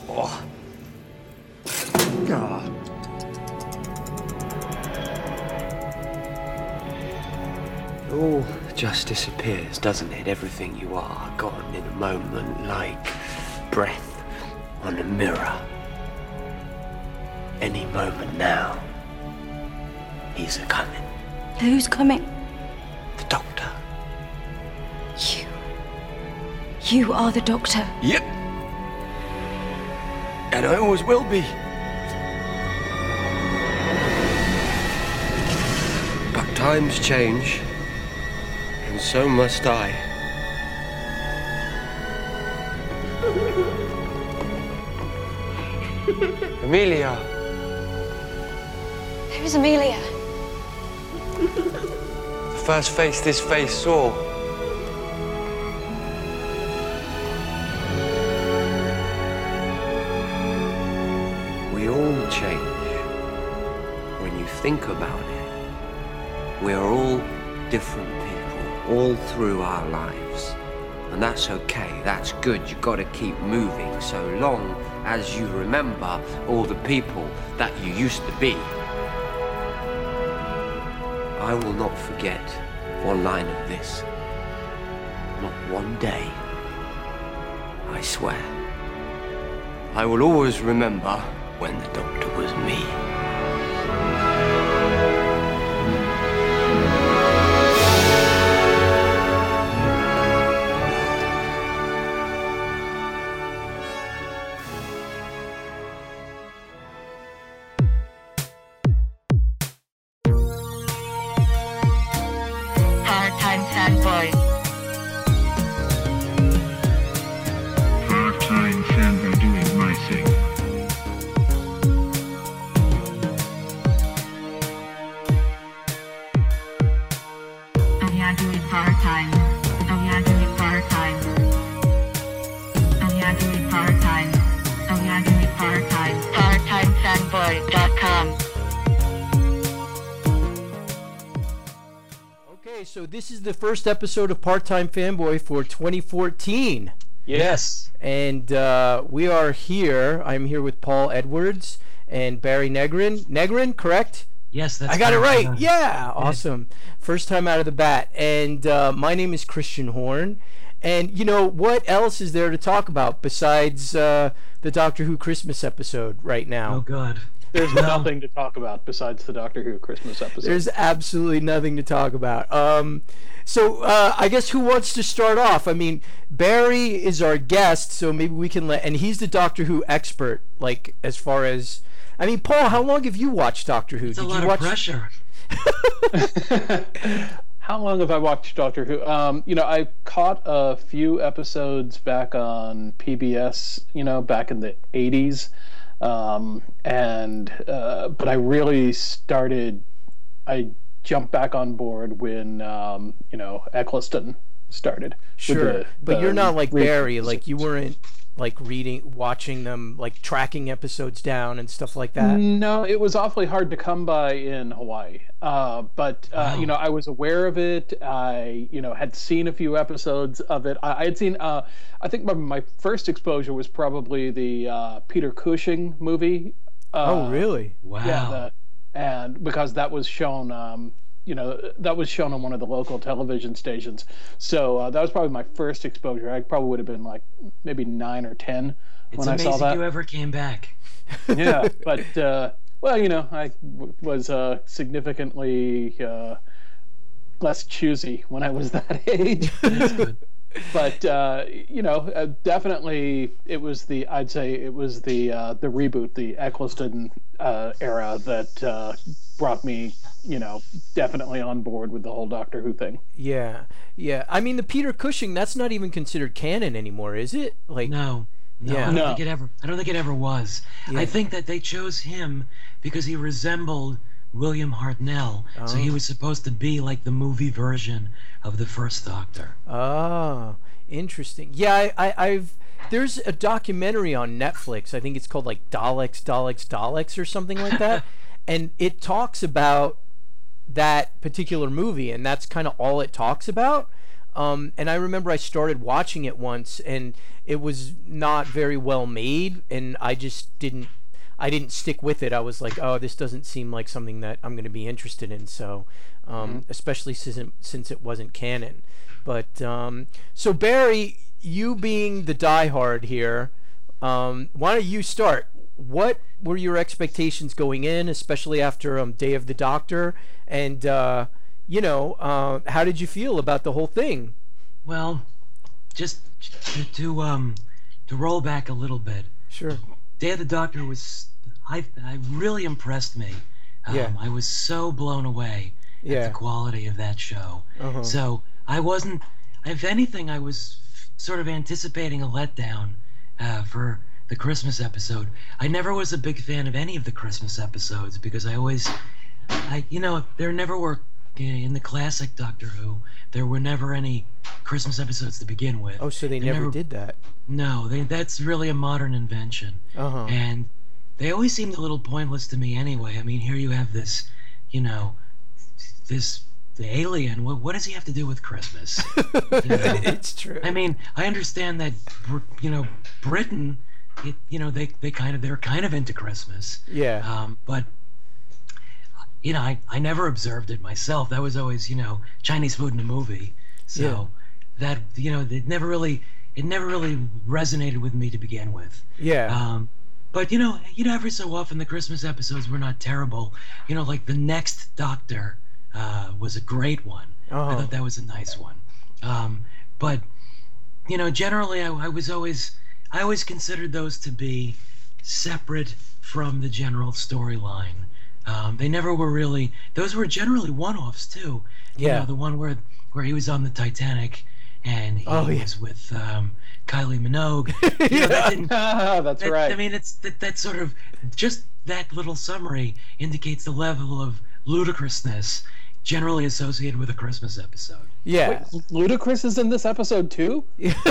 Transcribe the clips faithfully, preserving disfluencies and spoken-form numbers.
Oh. God. It all just disappears, doesn't it? Everything you are gone in a moment, like breath on a mirror. Any moment now, he's a-coming. Who's coming? The Doctor. You. You are the Doctor. Yep. And I always will be. But times change, and so must I. Amelia. Who's Amelia? The first face this face saw. We all change. When you think about it, we're all different people, all through our lives. And that's okay, that's good, you've got to keep moving so long as you remember all the people that you used to be. I will not forget one line of this. Not one day. I swear. I will always remember when the Doctor was me. Part-time fanboy. Part-time fanboy doing my thing. Oh yeah, doing part-time. Oh yeah, doing part-time. Oh yeah, doing part-time. Oh yeah, doing part-time. part time fanboy dot com. Okay, so this is the first episode of Part-Time Fanboy for twenty fourteen. Yes. And uh, we are here. I'm here with Paul Edwards and Barry Negrin. Negrin, correct? Yes, that's I got it correct. right. Yeah, awesome. First time out of the bat. And uh, my name is Christian Horn. And, you know, what else is there to talk about besides uh, the Doctor Who Christmas episode right now? Oh, God. There's nothing to talk about besides the Doctor Who Christmas episode. There's absolutely nothing to talk about. Um, so uh, I guess who wants to start off? I mean, Barry is our guest, so maybe we can let... And he's the Doctor Who expert, like, as far as... I mean, Paul, how long have you watched Doctor Who? It's a Did lot you of watch... pressure. How long have I watched Doctor Who? Um, you know, I caught a few episodes back on P B S, you know, back in the eighties. Um, and, uh, but I really started, I jumped back on board when, um, you know, Eccleston started. with Sure, the- but the you're not like re- Barry. Like, you weren't, like, reading, watching them, like, tracking episodes down and stuff like that. No, it was awfully hard to come by in Hawaii. Uh, but, uh, Wow. you know, I was aware of it. I, you know, had seen a few episodes of it. I, I had seen, uh, I think my, my first exposure was probably the uh, Peter Cushing movie. Uh, Oh, really? Wow. Yeah, the, and because that was shown, um, you know, that was shown on one of the local television stations. So uh, that was probably my first exposure. I probably would have been like maybe nine or ten It's when I amazing saw that. you ever came back. Yeah, but uh, well, you know, I w- was uh, significantly uh, less choosy when I was that age. That's good. But uh, you know, uh, definitely, it was the I'd say it was the uh, the reboot, the Eccleston uh, era that uh, brought me, you know, definitely on board with the whole Doctor Who thing. Yeah, yeah. I mean, the Peter Cushing, that's not even considered canon anymore, is it? Like, No. No, Yeah. I don't No. think it ever. I don't think it ever was. Yeah. I think that they chose him because he resembled William Hartnell, so he Oh. was supposed to be like the movie version of the first Doctor. oh, interesting. Yeah, I, I, I've there's a documentary on Netflix. I think it's called like Daleks, Daleks, Daleks, or something like that, and it talks about that particular movie, and that's kind of all it talks about. Um, and I remember I started watching it once, and it was not very well made, and I just didn't I didn't stick with it. I was like, oh, this doesn't seem like something that I'm going to be interested in. So, um, mm-hmm. especially since it, since it wasn't canon. But um, so Barry, you being the diehard here, um, why don't you start? What were your expectations going in, especially after um, Day of the Doctor? And, uh, you know, uh, how did you feel about the whole thing? Well, just to, to, um, to roll back a little bit. Sure. Day of the Doctor was, I, I really impressed me. Um, yeah. I was so blown away yeah. at the quality of that show. Uh-huh. So I wasn't, if anything, I was f- sort of anticipating a letdown uh, for the Christmas episode. I never was a big fan of any of the Christmas episodes because I always, I you know, there never were, in the classic Doctor Who, there were never any Christmas episodes to begin with. Oh, so they, they never, never did that? No, they, that's really a modern invention. Uh-huh. And they always seemed a little pointless to me anyway. I mean, here you have this, you know, this the alien. What, what does he have to do with Christmas? You know? It's true. I mean, I understand that, you know, Britain, it, you know, they, they kind of, they're kind of into Christmas. Yeah. Um, but, you know, I, I never observed it myself. That was always, you know, Chinese food in a movie. So yeah. that, you know, it never really, it never really resonated with me to begin with. Yeah. Um, but, you know, you know, every so often the Christmas episodes were not terrible. You know, like The Next Doctor uh, was a great one. Uh-huh. I thought that was a nice one. Um, but, you know, generally I, I was always, I always considered those to be separate from the general storyline. Um, they never were really, those were generally one-offs too. You yeah. know, the one where, where he was on the Titanic and he oh, yeah. was with um, Kylie Minogue. You know, that didn't, That's that, right. I mean, it's that, that sort of, just that little summary indicates the level of ludicrousness generally associated with a Christmas episode. Yeah. Wait, Ludacris is in this episode too?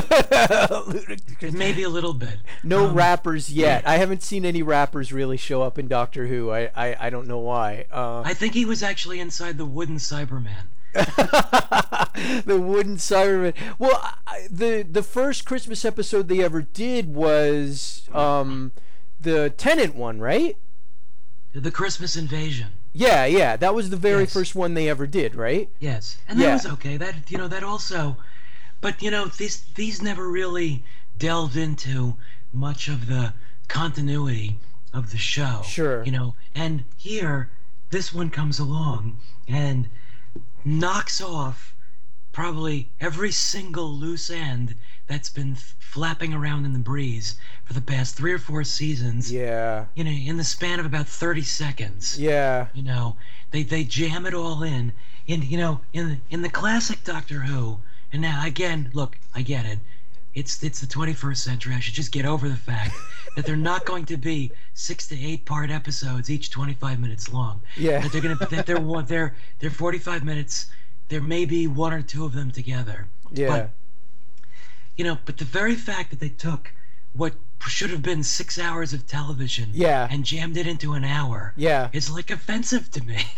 Maybe a little bit. No um, rappers yet. I haven't seen any rappers really show up in Doctor Who. I, I, I don't know why. Uh, I think he was actually inside the wooden Cyberman. The wooden Cyberman. Well, I, the the first Christmas episode they ever did was um, the Tennant one, right? The Christmas Invasion. Yeah, yeah, that was the very yes. first one they ever did, right? Yes, and yeah. that was okay. That you know, that also, but you know, these these never really delved into much of the continuity of the show. Sure. You know, and here, this one comes along and knocks off probably every single loose end that's been f- flapping around in the breeze for the past three or four seasons. Yeah. You know, in the span of about thirty seconds. Yeah. You know, they they jam it all in. And you know, in in the classic Doctor Who, and now again, look, I get it. It's it's the twenty-first century. I should just get over the fact that they're not going to be six to eight part episodes, each twenty-five minutes long. Yeah. That they're gonna that they're one they're they're forty-five minutes. There may be one or two of them together. Yeah. But, you know, but the very fact that they took what should have been six hours of television yeah. and jammed it into an hour yeah. is like offensive to me.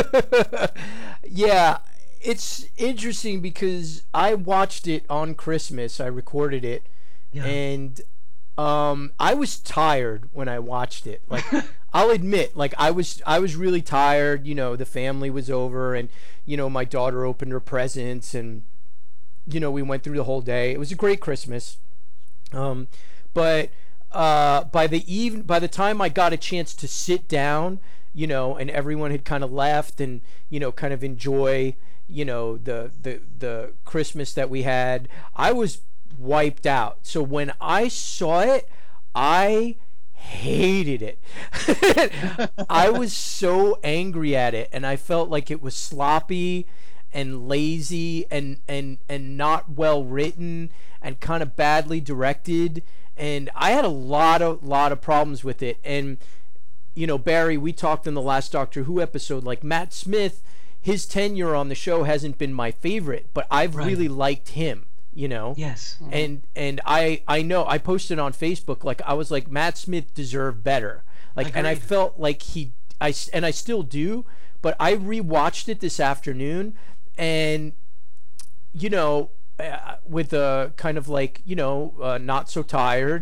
Yeah. It's interesting because I watched it on Christmas. I recorded it, yeah. and um, I was tired when I watched it. Like, I'll admit, like I was, I was really tired. You know, the family was over, and you know, my daughter opened her presents, and you know, we went through the whole day. It was a great Christmas, um, but uh, by the even, by the time I got a chance to sit down, you know, and everyone had kind of left, and you know, kind of enjoy. You know, the, the the Christmas that we had, I was wiped out. So when I saw it, I hated it. I was so angry at it, and I felt like it was sloppy and lazy and and and not well written and kind of badly directed, and I had a lot of lot of problems with it. And you know, Barry, we talked in the last Doctor Who episode, like Matt Smith, his tenure on the show hasn't been my favorite, but I've right. really liked him, you know? Yes. Mm-hmm. And and I I know, I posted on Facebook, like, I was like, Matt Smith deserved better. Like, Agreed. and I felt like he, I, and I still do, but I rewatched it this afternoon, and, you know, uh, with a kind of like, you know, uh, not so tired,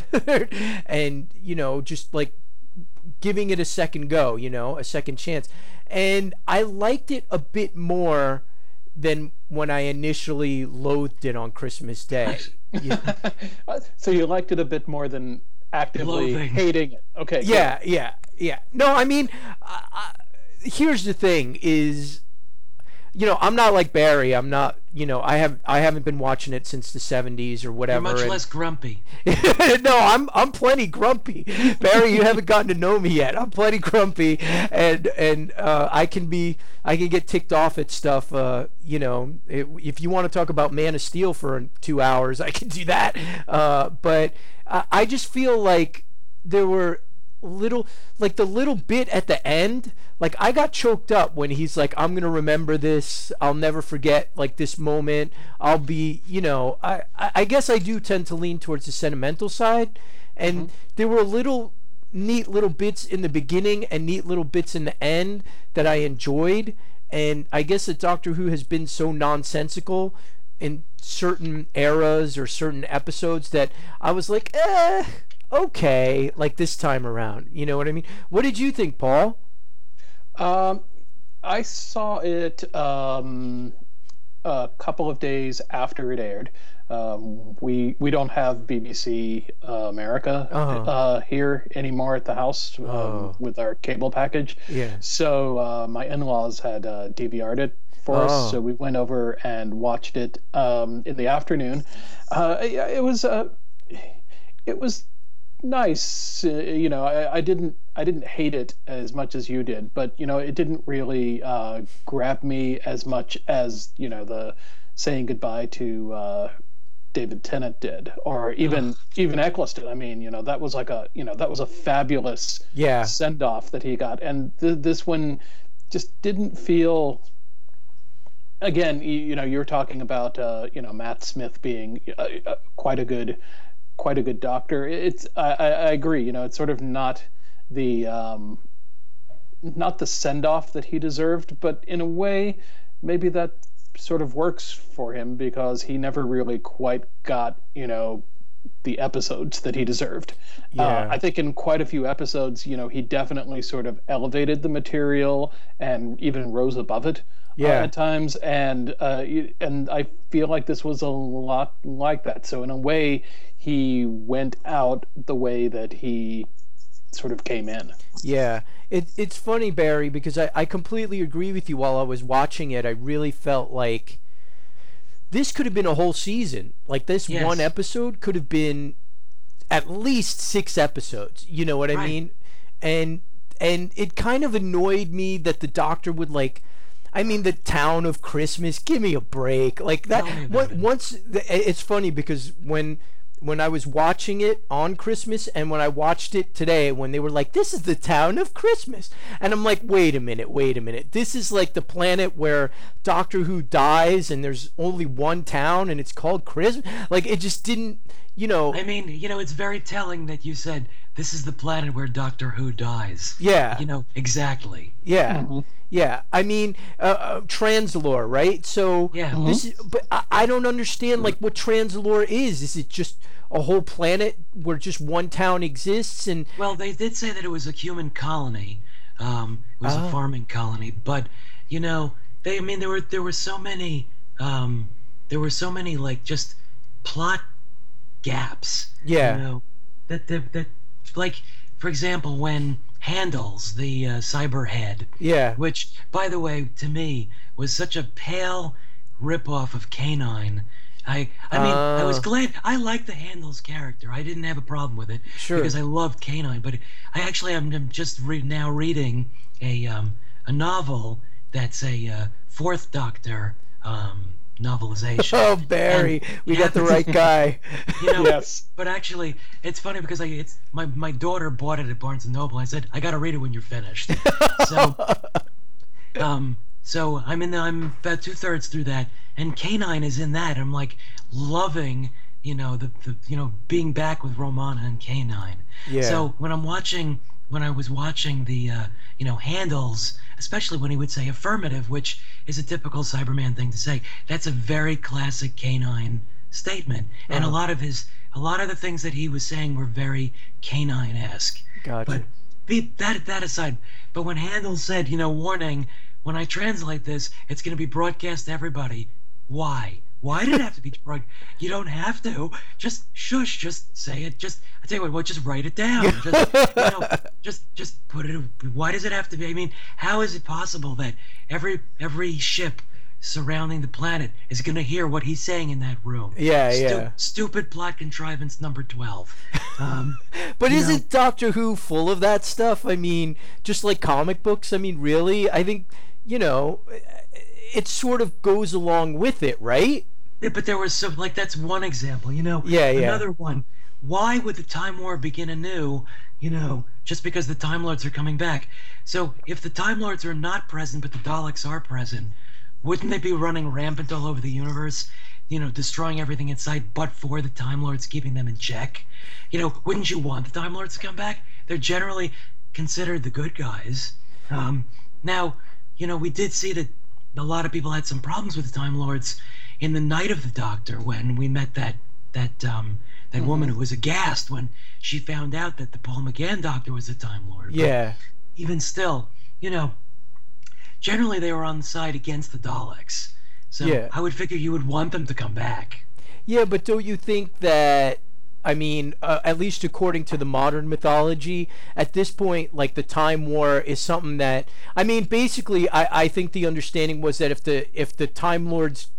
and you know, just like giving it a second go, you know, a second chance. And I liked it a bit more than when I initially loathed it on Christmas Day. Yeah. So you liked it a bit more than actively Loathing. hating it. Okay. good. Yeah, yeah, yeah. No, I mean, I, I, here's the thing: is, you know, I'm not like Barry. I'm not, you know, I have I haven't been watching it since the seventies or You're whatever. much and- less grumpy. no, I'm I'm plenty grumpy, Barry. You haven't gotten to know me yet. I'm plenty grumpy, and and uh, I can be I can get ticked off at stuff. Uh, you know, it, if you want to talk about Man of Steel for two hours, I can do that. Uh, but I, I just feel like there were little, like the little bit at the end. Like I got choked up when he's like, I'm gonna remember this, I'll never forget like this moment, I'll be, you know, I, I I guess I do tend to lean towards the sentimental side, and mm-hmm. there were little neat little bits in the beginning and neat little bits in the end that I enjoyed. And I guess that Doctor Who has been so nonsensical in certain eras or certain episodes that I was like, eh, okay, like this time around, you know what I mean? What did you think, Paul? Um, I saw it um, a couple of days after it aired. Um, we we don't have B B C uh, America Uh-huh. uh, here anymore at the house um, Oh. with our cable package. Yeah. So uh, my in-laws had uh, D V R'd it for Oh. us, so we went over and watched it um, in the afternoon. Uh, it, it was uh, it was nice. Uh, you know, I, I didn't I didn't hate it as much as you did, but you know, it didn't really uh, grab me as much as, you know, the saying goodbye to uh, David Tennant did, or even even Eccleston. I mean, you know, that was like a you know that was a fabulous Yeah. send off that he got, and th- this one just didn't feel. Again, you, you know, you're talking about uh, you know Matt Smith being uh, uh, quite a good, quite a good doctor. It's I, I I agree. You know, it's sort of not the um, not the send off that he deserved, but in a way, maybe that sort of works for him because he never really quite got you know the episodes that he deserved. Yeah. Uh, I think in quite a few episodes, you know, he definitely sort of elevated the material and even rose above it. Yeah. Uh, at times, and uh, you- and I feel like this was a lot like that. So in a way, he went out the way that he sort of came in. Yeah, it, it's funny, Barry, because I, I completely agree with you. While I was watching it, I really felt like this could have been a whole season. Like this Yes. one episode could have been at least six episodes. You know what I Right. mean? And and it kind of annoyed me that the Doctor would like. I mean, the town of Christmas. Give me a break. Like that. Tell me about What, it. once the, it's funny because when when I was watching it on Christmas and when I watched it today, when they were like, "This is the town of Christmas," and I'm like, "Wait a minute, wait a minute. This is like the planet where Doctor Who dies and there's only one town and it's called Christmas." Like it just didn't, you know. I mean, you know, it's very telling that you said this is the planet where Doctor Who dies. Yeah. You know, exactly. Yeah, yeah. I mean, uh, uh, translore, right? So Yeah. this is, but I, I don't understand like what translore is. Is it just a whole planet where just one town exists? And Well, they did say that it was a human colony. Um, it was Oh. a farming colony, but you know, they. I mean, there were there were so many. Um, there were so many like just plot gaps. Yeah. You know, that that that like for example when Handles the uh, cyber head. yeah, Which, by the way, to me was such a pale ripoff of Canine. I, I mean, I was Oh. glad. I liked the Handles character. I didn't have a problem with it Sure. because I loved Canine. But I actually am I'm just re- now reading a um, a novel that's a uh, Fourth Doctor um, novelization. Oh, Barry, And we it got the happens- right guy. You know, Yes. but actually, it's funny because I it's my my daughter bought it at Barnes and Noble. I said I got to read it when you're finished. So, um, so I'm in the, I'm about two thirds through that, and Canine is in that. I'm like loving, you know, the, the you know being back with Romana and Canine. Yeah. So when I'm watching, when I was watching the uh, you know, handles, especially when he would say affirmative, which is a typical Cyberman thing to say. That's a very classic canine statement. And Uh-huh. a lot of his, a lot of the things that he was saying were very canine-esque. Gotcha. But be, that that aside, but when Handel said, you know, warning, when I translate this, it's going to be broadcast to everybody. Why? Why did it have to be broad? You don't have to. Just shush. Just say it. Just I tell you what. Well, just write it down. Just you know, just just put it. Why does it have to be? I mean, how is it possible that every every ship surrounding the planet is going to hear what he's saying in that room? Yeah, Stu- yeah. Stupid plot contrivance number twelve. Um, But you isn't know- Doctor Who full of that stuff? I mean, just like comic books. I mean, really? I think, you know, it sort of goes along with it, right? Yeah, but there was some, like, that's one example, you know. Yeah, yeah. Another one. Why would the Time War begin anew, you know, just because the Time Lords are coming back? So if the Time Lords are not present, but the Daleks are present, wouldn't they be running rampant all over the universe, you know, destroying everything in sight, but for the Time Lords keeping them in check? You know, wouldn't you want the Time Lords to come back? They're generally considered the good guys. Um, now, you know, we did see that a lot of people had some problems with the Time Lords in the Night of the Doctor when we met that that um, that Mm-hmm. woman who was aghast when she found out that the Paul McGann Doctor was a Time Lord. But Yeah. even still, you know, generally they were on the side against the Daleks. So Yeah. I would figure you would want them to come back. Yeah, but don't you think that, I mean, uh, at least according to the modern mythology, at this point, like, the Time War is something that, I mean, basically, I, I think the understanding was that if the if the Time Lords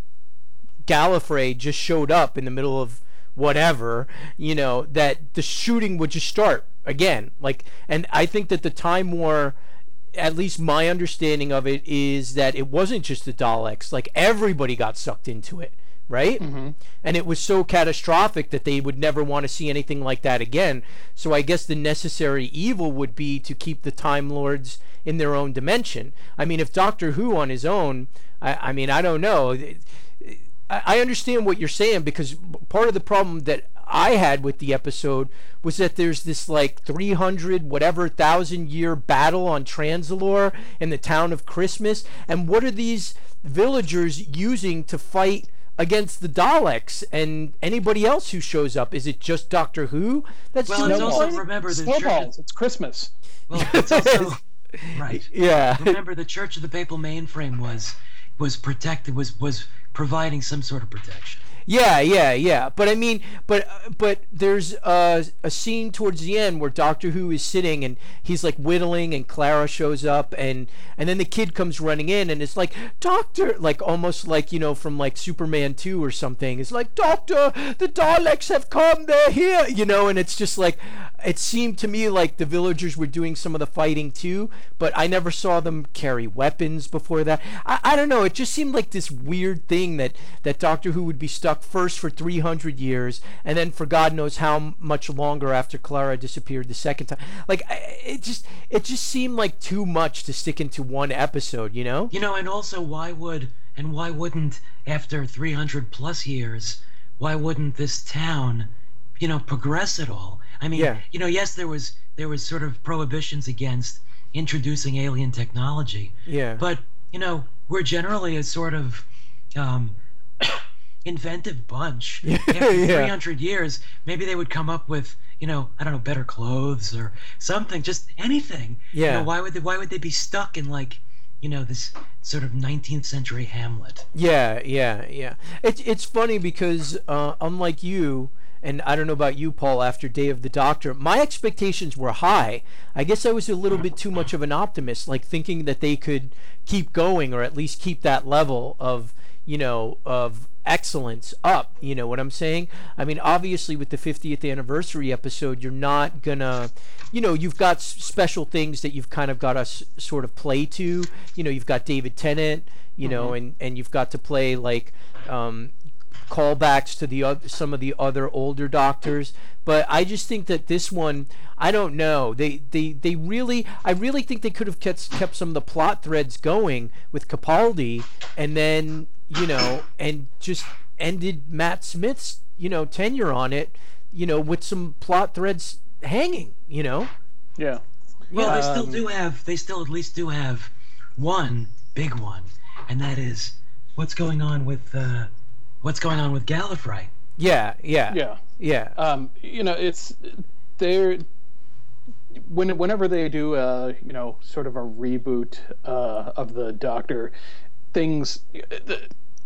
Gallifrey just showed up in the middle of whatever, you know, that the shooting would just start again. Like, and I think that the Time War, at least my understanding of it, is that it wasn't just the Daleks. Like, everybody got sucked into it, right? Mm-hmm. And it was so catastrophic that they would never want to see anything like that again. So I guess the necessary evil would be to keep the Time Lords in their own dimension. I mean, if Doctor Who on his own, I, I mean, I don't know. I, I understand what you're saying, because part of the problem that I had with the episode was that there's this like three hundred whatever thousand year battle on Transalore in the town of Christmas, and what are these villagers using to fight against the Daleks and anybody else who shows up? Is it just Doctor Who that's Well, doing it's it? also, remember, the church, Snowballs. It's Christmas. well, it's also, right. Yeah. Remember, the Church of the Papal Mainframe was was protected, was was providing some sort of protection. Yeah, yeah, yeah. But I mean, but but there's a, a scene towards the end where Doctor Who is sitting and he's like whittling, and Clara shows up, and and then the kid comes running in, and it's like, Doctor, like almost like, you know, from like Superman two or something. It's like, Doctor, the Daleks have come, they're here, you know. And it's just like, it seemed to me like the villagers were doing some of the fighting too, but I never saw them carry weapons before that. I, I don't know. It just seemed like this weird thing that that Doctor Who would be stuck first for three hundred years, and then for God knows how much longer after Clara disappeared the second time. Like, I- it just it just seemed like too much to stick into one episode, you know? You know, and also, why would and why wouldn't, after three hundred plus years, why wouldn't this town, you know, progress at all? I mean, Yeah. you know, yes, there was there was sort of prohibitions against introducing alien technology, Yeah. but you know, we're generally a sort of um, inventive bunch. After Yeah. three hundred years, maybe they would come up with, you know, I don't know, better clothes or something, just anything. You Yeah. know, why would they, why would they be stuck in, like, you know, this sort of nineteenth century Hamlet? Yeah, yeah, yeah. It's it's funny because uh, unlike you, and I don't know about you, Paul, after Day of the Doctor, my expectations were high. I guess I was a little bit too much of an optimist, like thinking that they could keep going, or at least keep that level of, you know, of excellence up. You know what I'm saying? I mean, obviously with the fiftieth anniversary episode, you're not gonna, you know, you've got s- special things that you've kind of got to s- sort of play to. You know, you've got David Tennant, you know, and and you've got to play like um callbacks to the oth- some of the other older Doctors, but I just think that this one, I don't know, they they they really, I really think they could have kept kept some of the plot threads going with Capaldi, and then, you know, and just ended Matt Smith's, you know, tenure on it, you know, with some plot threads hanging, you know. Yeah. Well, they still Um, do have. They still at least do have one big one, and that is what's going on with uh, what's going on with Gallifrey. Yeah, yeah, Yeah. yeah. Um, you know, it's they're when whenever they do a you know sort of a reboot uh, of the Doctor, things the,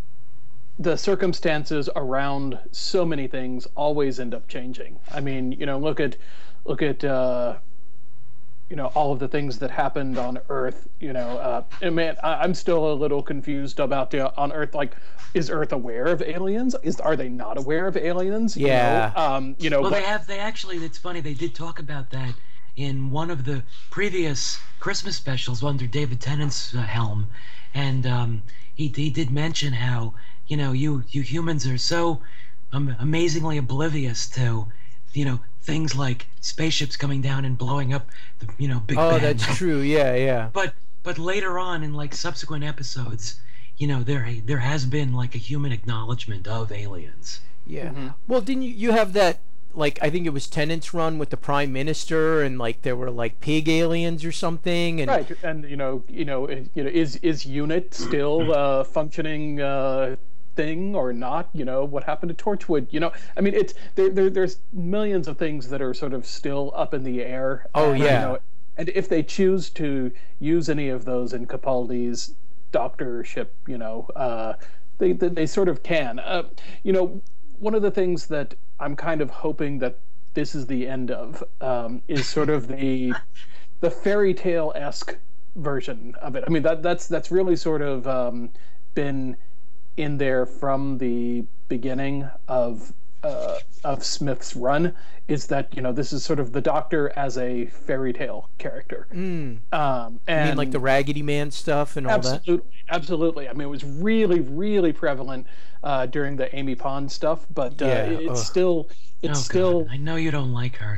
the circumstances around so many things always end up changing. I mean, you know, look at look at uh, you know all of the things that happened on Earth. You know, uh, and man, I, I'm still a little confused about the on Earth. Like, is Earth aware of aliens? Is are they not aware of aliens? You Yeah. know, um, you know. Well, what- they have. They actually. It's funny. They did talk about that in one of the previous Christmas specials under David Tennant's uh, helm, and um, he he did mention how you know you you humans are so um, amazingly oblivious to you know things like spaceships coming down and blowing up the you know Big Oh, Ben. that's true. Yeah, yeah. But but later on in like subsequent episodes, you know there there has been like a human acknowledgement of aliens. Yeah. Mm-hmm. Well, didn't you, you have that, like, I think it was Tennant's run with the Prime Minister, and, like, there were, like, pig aliens or something, and... Right, and you know, you know, it- you know, is is UNIT still a functioning uh, thing or not? You know, what happened to Torchwood? You know, I mean, it's there, there. There's millions of things that are sort of still up in the air. Oh, and, you yeah. know, and if they choose to use any of those in Capaldi's doctorship, you know, uh, they, they they sort of can. Uh, you know, one of the things that I'm kind of hoping that this is the end of um, is sort of the the fairy tale esque version of it. I mean, that that's that's really sort of um, been in there from the beginning of uh, of Smith's run. Is that you know this is sort of the Doctor as a fairy tale character. Mm. Um, and I mean, like the Raggedy Man stuff and all that? absolutely, absolutely. I mean, it was really, really prevalent uh, during the Amy Pond stuff, but uh, Yeah, it- it's ugh. still, it's Oh, God. still. I know you don't like her.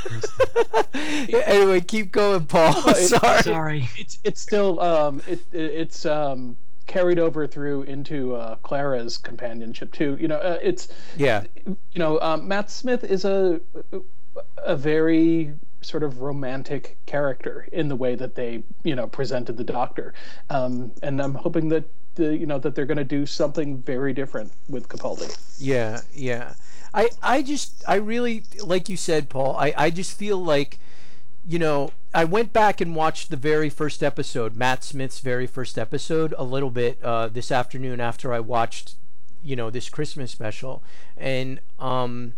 Anyway, keep going, Paul. it- Sorry. Sorry. It's it's still um, it, it it's um, carried over through into uh, Clara's companionship too. You know, uh, it's Yeah. you know um, Matt Smith is a a very sort of romantic character in the way that they you know presented the Doctor, um, and I'm hoping that the you know that they're going to do something very different with Capaldi. Yeah, yeah. I, I just, I really, like you said, Paul, I, I just feel like, you know, I went back and watched the very first episode, Matt Smith's very first episode, a little bit uh, this afternoon after I watched, you know, this Christmas special. And um,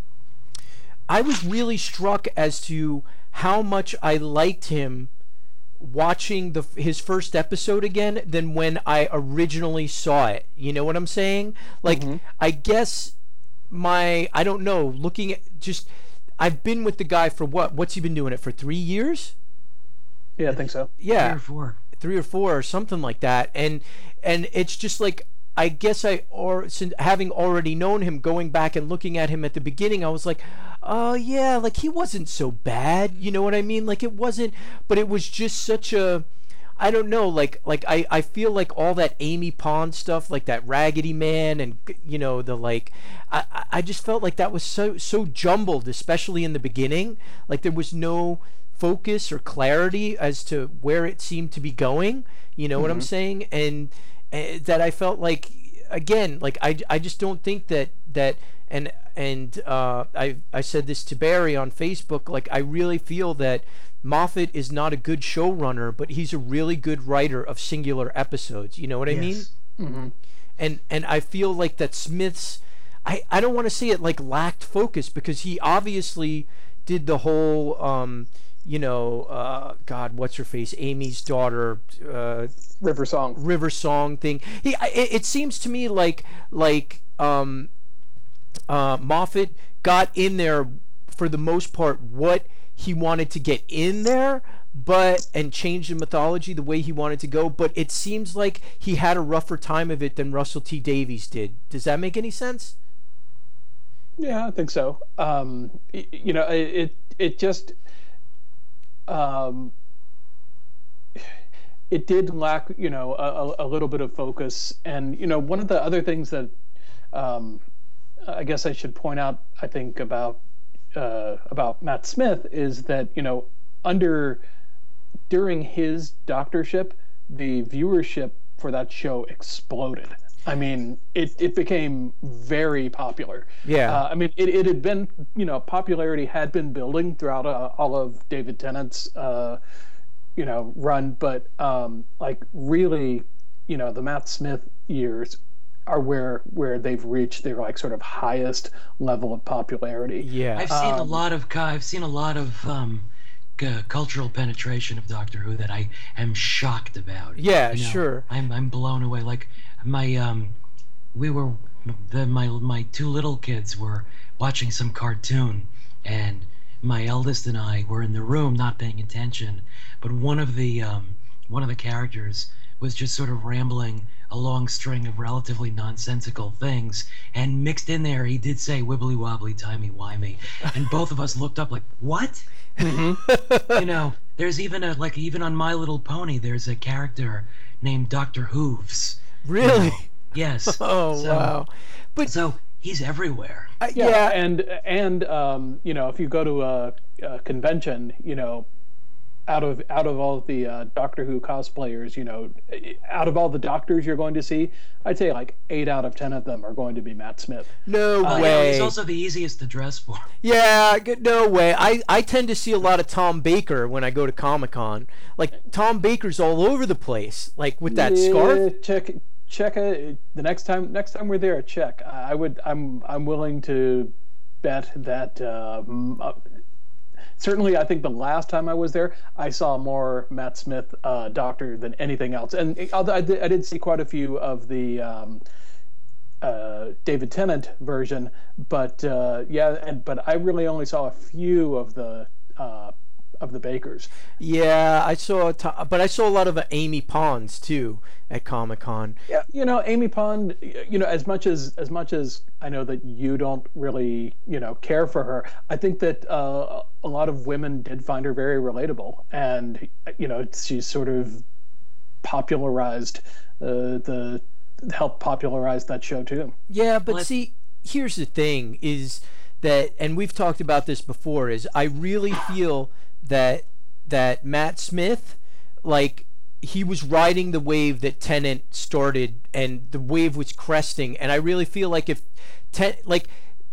I was really struck as to how much I liked him watching the his first episode again than when I originally saw it. You know what I'm saying? Like, I guess my, I don't know, looking at just, I've been with the guy for what? What's he been doing it for? Three years? Yeah, I think so. Yeah. Three or four. Three or four or something like that. And, and it's just like, I guess I, or since having already known him, going back and looking at him at the beginning, I was like, oh yeah, like he wasn't so bad. You know what I mean? Like it wasn't, but it was just such a, I don't know, like like I, I feel like all that Amy Pond stuff, like that Raggedy Man, and you know the like, I I- I just felt like that was so so jumbled, especially in the beginning. Like there was no focus or clarity as to where it seemed to be going. You know what I'm saying? And uh, that I felt like again, like I, I just don't think that that and and uh, I I said this to Barry on Facebook. Like I really feel that Moffat is not a good showrunner, but he's a really good writer of singular episodes. You know what I mean? Yes. And and I feel like that Smith's, I I don't want to say it like lacked focus because he obviously did the whole um you know uh God what's her face Amy's daughter uh River Song. River Song thing. He I- it, it seems to me like like um uh Moffat got in there for the most part what he wanted to get in there, but and change the mythology the way he wanted to go, but it seems like he had a rougher time of it than Russell T Davies did. Does that make any sense? Yeah, I think so. Um, y- you know, it it, it just um, it did lack, you know, a, a little bit of focus. And you know, one of the other things that um, I guess I should point out, I think about uh, about Matt Smith is that you know under during his doctorship, the viewership for that show exploded. I mean, it, it became very popular. Yeah. Uh, I mean, it, it had been, you know, popularity had been building throughout uh, all of David Tennant's, uh, you know, run, but um, like really, you know, the Matt Smith years are where where they've reached their like sort of highest level of popularity. Yeah. I've seen Um, a lot of co- I've seen a lot of um, c- cultural penetration of Doctor Who that I am shocked about. Yeah, You know, sure. I'm I'm blown away. Like my um, we were the my my two little kids were watching some cartoon, and my eldest and I were in the room not paying attention, but one of the um, one of the characters was just sort of rambling a long string of relatively nonsensical things, and mixed in there he did say wibbly wobbly timey wimey, and both of us looked up like, what? You know, there's even a like even on My Little Pony there's a character named Doctor Hooves. Really? You know? Yes. Oh, So- wow. But So he's everywhere. uh, Yeah, yeah, and and um, you know, if you go to a, a convention, you know, out of out of all the uh, Doctor Who cosplayers, you know, out of all the doctors you're going to see, I'd say like eight out of ten of them are going to be Matt Smith. no Well, you know, way. he's also the easiest to dress for. Yeah, g- no way. I, I tend to see a lot of Tom Baker when I go to Comic-Con. Like, Tom Baker's all over the place, like, with that Yeah, scarf. Check check a, the next time next time we're there. Check. I would. I'm I'm willing to bet that. Uh, m- uh, Certainly, I think the last time I was there, I saw more Matt Smith uh, Doctor than anything else. And although I did, I did see quite a few of the um, uh, David Tennant version, but uh, yeah, and but I really only saw a few of the uh, of the Bakers. Yeah, I saw, a to- but I saw a lot of uh, Amy Pons, too, at Comic-Con. Yeah, you know, Amy Pond. You know, as much as as much as I know that you don't really, you know, care for her, I think that uh, a lot of women did find her very relatable, and you know, she's sort of popularized uh, the helped popularize that show too. Yeah, but Well, I- see, here's the thing is that, and we've talked about this before, is I really feel that that Matt Smith, like, he was riding the wave that Tennant started, and the wave was cresting, and I really feel like if Ten, like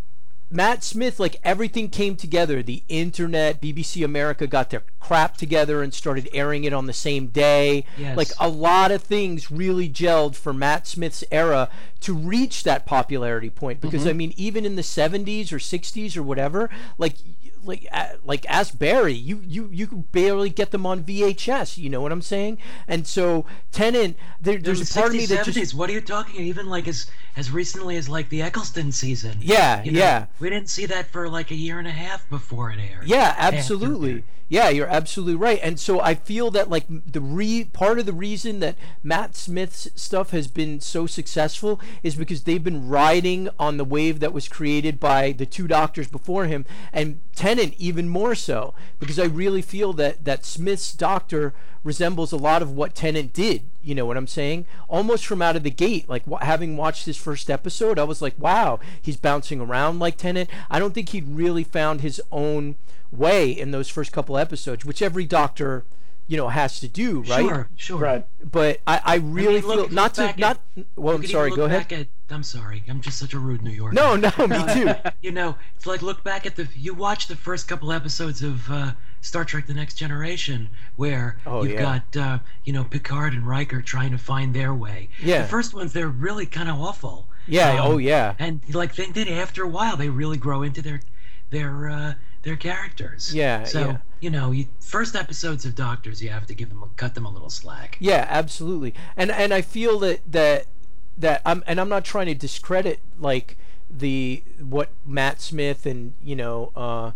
Matt Smith, like, everything came together. The internet, B B C America got their crap together and started airing it on the same day. Yes. Like, a lot of things really gelled for Matt Smith's era to reach that popularity point. Because, I mean, even in the seventies or sixties or whatever, like, like, uh, like ask Barry, you, you, you could barely get them on V H S, you know what I'm saying? And so, Tennant, there, there's In a part of me sixties, that just... seventies, what are you talking? Even like as as recently as like the Eccleston season. Yeah, You know, yeah. We didn't see that for like a year and a half before it aired. Yeah, After it absolutely. aired. Yeah, you're absolutely right. And so I feel that like the re part of the reason that Matt Smith's stuff has been so successful is because they've been riding on the wave that was created by the two doctors before him, and Tennant even more so, because I really feel that that Smith's Doctor resembles a lot of what Tennant did. You know what I'm saying? Almost from out of the gate, like w- having watched his first episode, I was like, wow, he's bouncing around like Tennant. I don't think he'd really found his own way in those first couple episodes, which every doctor, you know, has to do, right? Sure, sure. Right. But I, I really I mean, look, feel if you not to look back not. at- Well, You I'm could sorry. even Go look ahead. back At, I'm sorry. I'm just such a rude New Yorker. No, no, me too. You know, it's like look back at the. You watch the first couple episodes of uh, Star Trek: The Next Generation, where Oh, you've yeah. got uh, you know Picard and Riker trying to find their way. Yeah. The first ones they're really kind of awful. Yeah. Um, oh, yeah. And like then, then after a while they really grow into their their uh, their characters. Yeah, So yeah. you know, you, first episodes of Doctors, you have to give them a, cut them a little slack. Yeah, absolutely. And and I feel that that that I'm and I'm not trying to discredit like the what Matt Smith and you know uh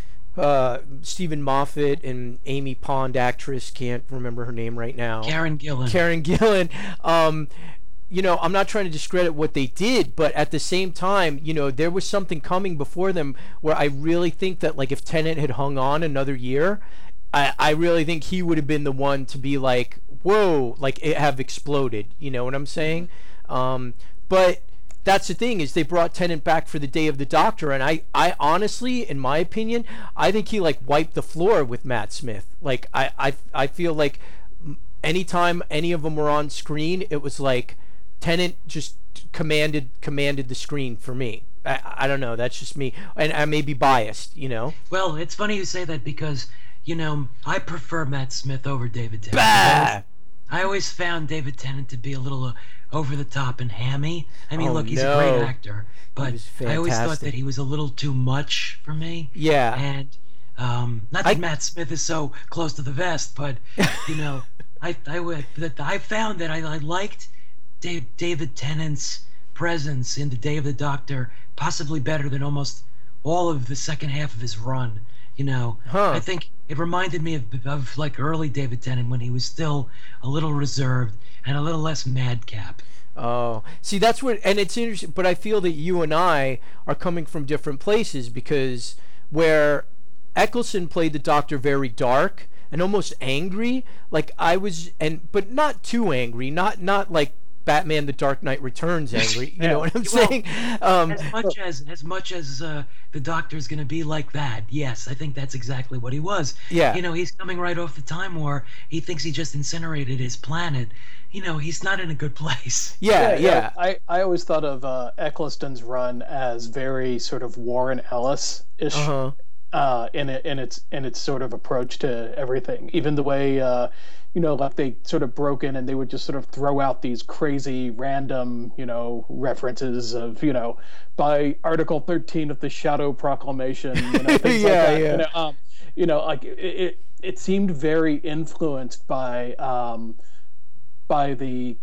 uh Stephen Moffat and Amy Pond, actress, can't remember her name right now. Karen Gillan. Karen Gillan. Um, you know, I'm not trying to discredit what they did, but at the same time, you know, there was something coming before them where I really think that, like, if Tennant had hung on another year, I, I really think he would have been the one to be like, whoa, like, it have exploded. You know what I'm saying? Um, but that's the thing, is they brought Tennant back for the Day of the Doctor, and I, I honestly, in my opinion, I think he like wiped the floor with Matt Smith. Like I, I, I feel like anytime any of them were on screen, it was like Tennant just commanded commanded the screen for me. I, I don't know. That's just me, and I may be biased, you know. Well, it's funny you say that because you know I prefer Matt Smith over David Tennant. Bah! I always found David Tennant to be a little uh, over the top and hammy. I mean, Oh, look, he's no. a great actor, but was I always thought fantastic. that he was a little too much for me. Yeah. And um, not that I- Matt Smith is so close to the vest, but you know, I I would that I found that I, I liked Dave, David Tennant's presence in The Day of the Doctor possibly better than almost all of the second half of his run. You know, Huh. I think it reminded me of, of like early David Tennant when he was still a little reserved and a little less madcap. Oh, see, that's what, and it's interesting, but I feel that you and I are coming from different places, because where Eccleston played the Doctor very dark and almost angry, like I was, and but not too angry, not not like Batman: The Dark Knight Returns angry. You know what I'm Well, saying? Um, As much as as much as uh, the Doctor's going to be like that, yes, I think that's exactly what he was. Yeah. You know, he's coming right off the Time War. He thinks he just incinerated his planet. You know, he's not in a good place. yeah, yeah, I, I always thought of uh, Eccleston's run as very sort of Warren Ellis-ish. uh-huh. uh, in it, in its in its sort of approach to everything. Even the way, uh, you know, like they sort of broke in and they would just sort of throw out these crazy random, you know, references of, you know, by Article thirteen of the Shadow Proclamation, you know, things Yeah, like that. yeah. You know, um, you know, like it, it, it seemed very influenced by um, by the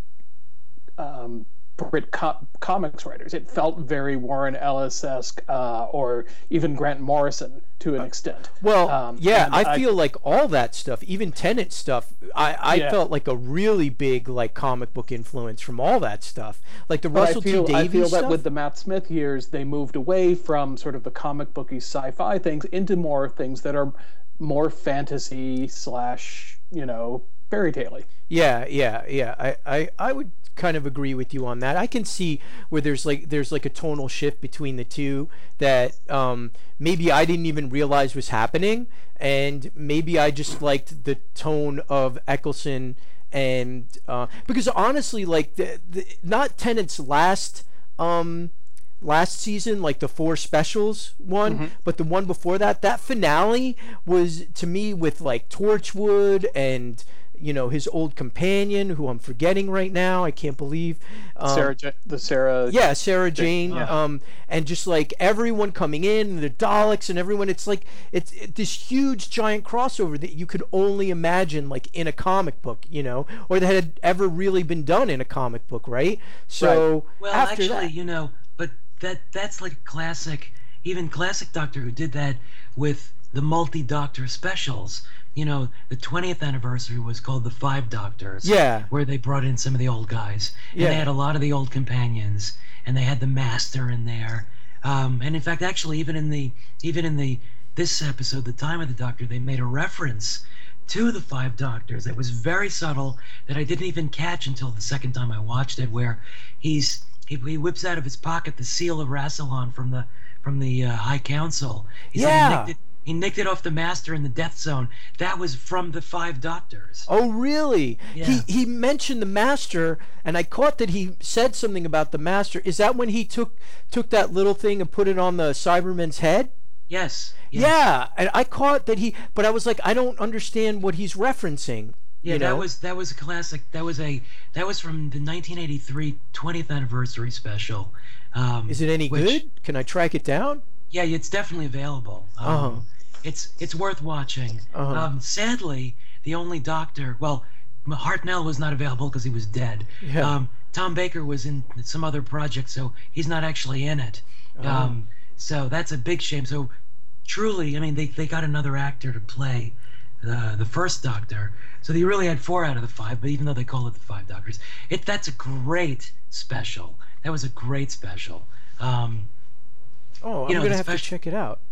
um, Brit co- comics writers. It felt very Warren Ellis-esque, uh, or even Grant Morrison to an extent. Well, Um, yeah, and I feel like all that stuff, even Tennant stuff, I, I Yeah. felt like a really big like comic book influence from all that stuff, like the But Russell I feel, T I Davies feel that stuff. with the Matt Smith years, they moved away from sort of the comic booky sci-fi things into more things that are more fantasy slash, you know, fairy tale-y. Yeah, yeah, yeah. I, I, I would kind of agree with you on that. I can see where there's like there's like a tonal shift between the two that um, maybe I didn't even realize was happening, and maybe I just liked the tone of Eccleston, and uh, because honestly, like the, the not Tennant's last um, last season, like the four specials one, but the one before that, that finale was to me with like Torchwood and, you know, his old companion who I'm forgetting right now. I can't believe um, Sarah, Ja- the Sarah. yeah, Sarah Jane, yeah. um, and just like everyone coming in, the Daleks and everyone. It's like it's it, this huge giant crossover that you could only imagine like in a comic book, you know, or that had ever really been done in a comic book, right? So Well, after actually, that, you know, but that that's like classic, even classic Doctor Who did that with the multi-Doctor specials. You know, the twentieth anniversary was called the Five Doctors. Yeah. Where they brought in some of the old guys. And Yeah. they had a lot of the old companions. And they had the Master in there. Um, and in fact, actually, even in the even in the this episode, The Time of the Doctor, they made a reference to the Five Doctors that was very subtle that I didn't even catch until the second time I watched it, where he's he, he whips out of his pocket the seal of Rassilon from the from the uh, High Council. He said Yeah. he nicked it, he nicked it off the Master in the Death Zone. That was from the Five Doctors. oh really? Yeah. He he mentioned the Master, and I caught that he said something about the Master. Is that when he took took that little thing and put it on the Cyberman's head? Yes. yes. Yeah, and I caught that he, but I was like, I don't understand what he's referencing. Yeah, you know? that was that was a classic. That was a that was from the nineteen eighty-three twentieth anniversary special. Um, Is it any which- good? Can I track it down? Yeah, it's definitely available. Um, Uh-huh. It's it's worth watching. Uh-huh. Um, sadly, the only Doctor, well, Hartnell was not available because he was dead. Yeah. Um, Tom Baker was in some other project, so he's not actually in it. Oh. Um, so that's a big shame. So truly, I mean, they, they got another actor to play the the first Doctor. So they really had four out of the five, but even though they call it the Five Doctors, it that's a great special. That was a great special. Um, Oh, I'm you know, gonna the have to spec- check it out.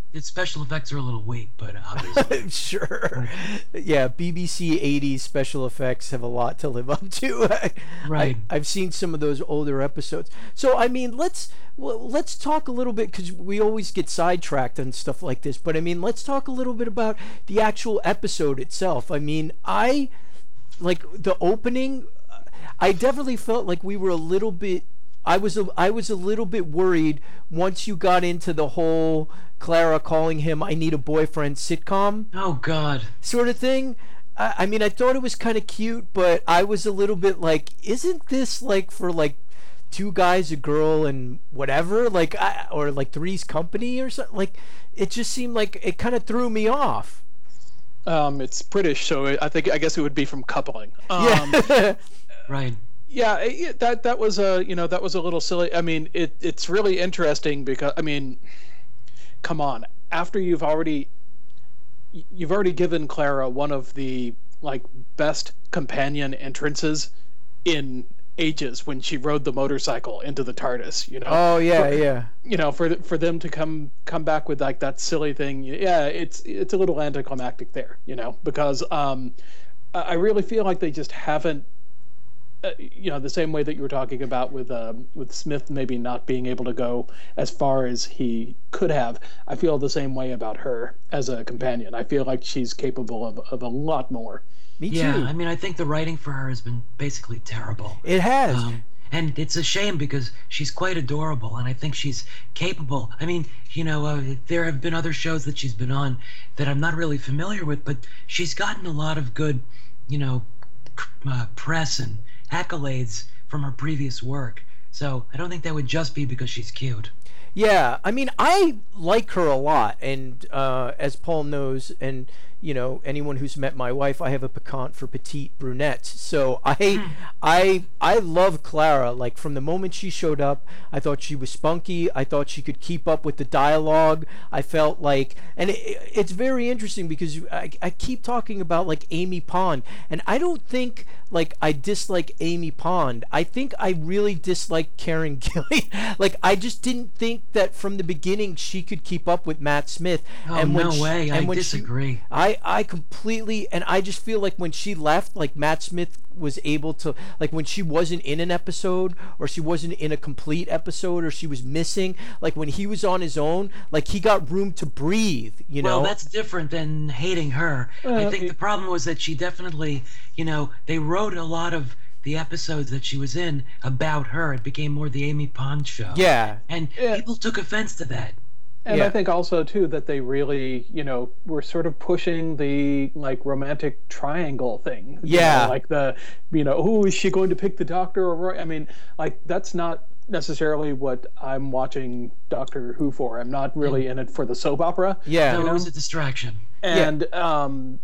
its special effects are a little weak, but obviously. Sure. Yeah, B B C eighties special effects have a lot to live up to. Right. I, I've seen some of those older episodes. So, I mean, let's well, let's talk a little bit, because we always get sidetracked and stuff like this, but I mean, let's talk a little bit about the actual episode itself. I mean, I, like, the opening, I definitely felt like we were a little bit I was a, I was a little bit worried once you got into the whole Clara calling him "I need a boyfriend" sitcom Oh God. sort of thing. I, I mean, I thought it was kind of cute, but I was a little bit like, isn't this like for like two guys, a girl, and whatever, like, I, or like Three's Company or something? Like, it just seemed like it kind of threw me off. Um, it's British, so it, I think I guess it would be from coupling. Um, Yeah. Right. Yeah, it, that that was a you know that was a little silly. I mean, it it's really interesting because I mean, come on, after you've already you've already given Clara one of the like best companion entrances in ages when she rode the motorcycle into the TARDIS. You know. Oh yeah, for, yeah. You know, for for them to come come back with like that silly thing, yeah, it's it's a little anticlimactic there. You know, because um, I really feel like they just haven't. Uh, you know, the same way that you were talking about with um, with Smith maybe not being able to go as far as he could have. I feel the same way about her as a companion. I feel like she's capable of, of a lot more. Me Yeah, too. I mean, I think the writing for her has been basically terrible. It has. Um, and it's a shame because she's quite adorable, and I think she's capable. I mean, you know, uh, there have been other shows that she's been on that I'm not really familiar with, but she's gotten a lot of good, you know, uh, press and accolades from her previous work. So I don't think that would just be because she's cute. Yeah, I mean, I like her a lot, and uh, as Paul knows, and you know, anyone who's met my wife, I have a piquant for petite brunettes. So I, I, I love Clara. Like from the moment she showed up, I thought she was spunky. I thought she could keep up with the dialogue. I felt like, and it, it's very interesting because I, I keep talking about like Amy Pond, and I don't think like I dislike Amy Pond. I think I really dislike Karen Gillan. Like I just didn't think that from the beginning she could keep up with Matt Smith. Oh, and when no she, way. and I when disagree. She, I, I completely, and I just feel like when she left, like Matt Smith was able to, like when she wasn't in an episode, or she wasn't in a complete episode, or she was missing, like when he was on his own, like he got room to breathe, you know? Well, that's different than hating her. I think the problem was that she definitely, you know, they wrote a lot of the episodes that she was in about her. It became more the Amy Pond show. Yeah. And Yeah. people took offense to that. And Yeah. I think also too that they really, you know, were sort of pushing the like romantic triangle thing. You Yeah. know, like the, you know, who is she going to pick, the Doctor or Roy? I mean, like that's not necessarily what I'm watching Doctor Who for. I'm not really in it for the soap opera. Yeah. No, you it know? was a distraction. And um,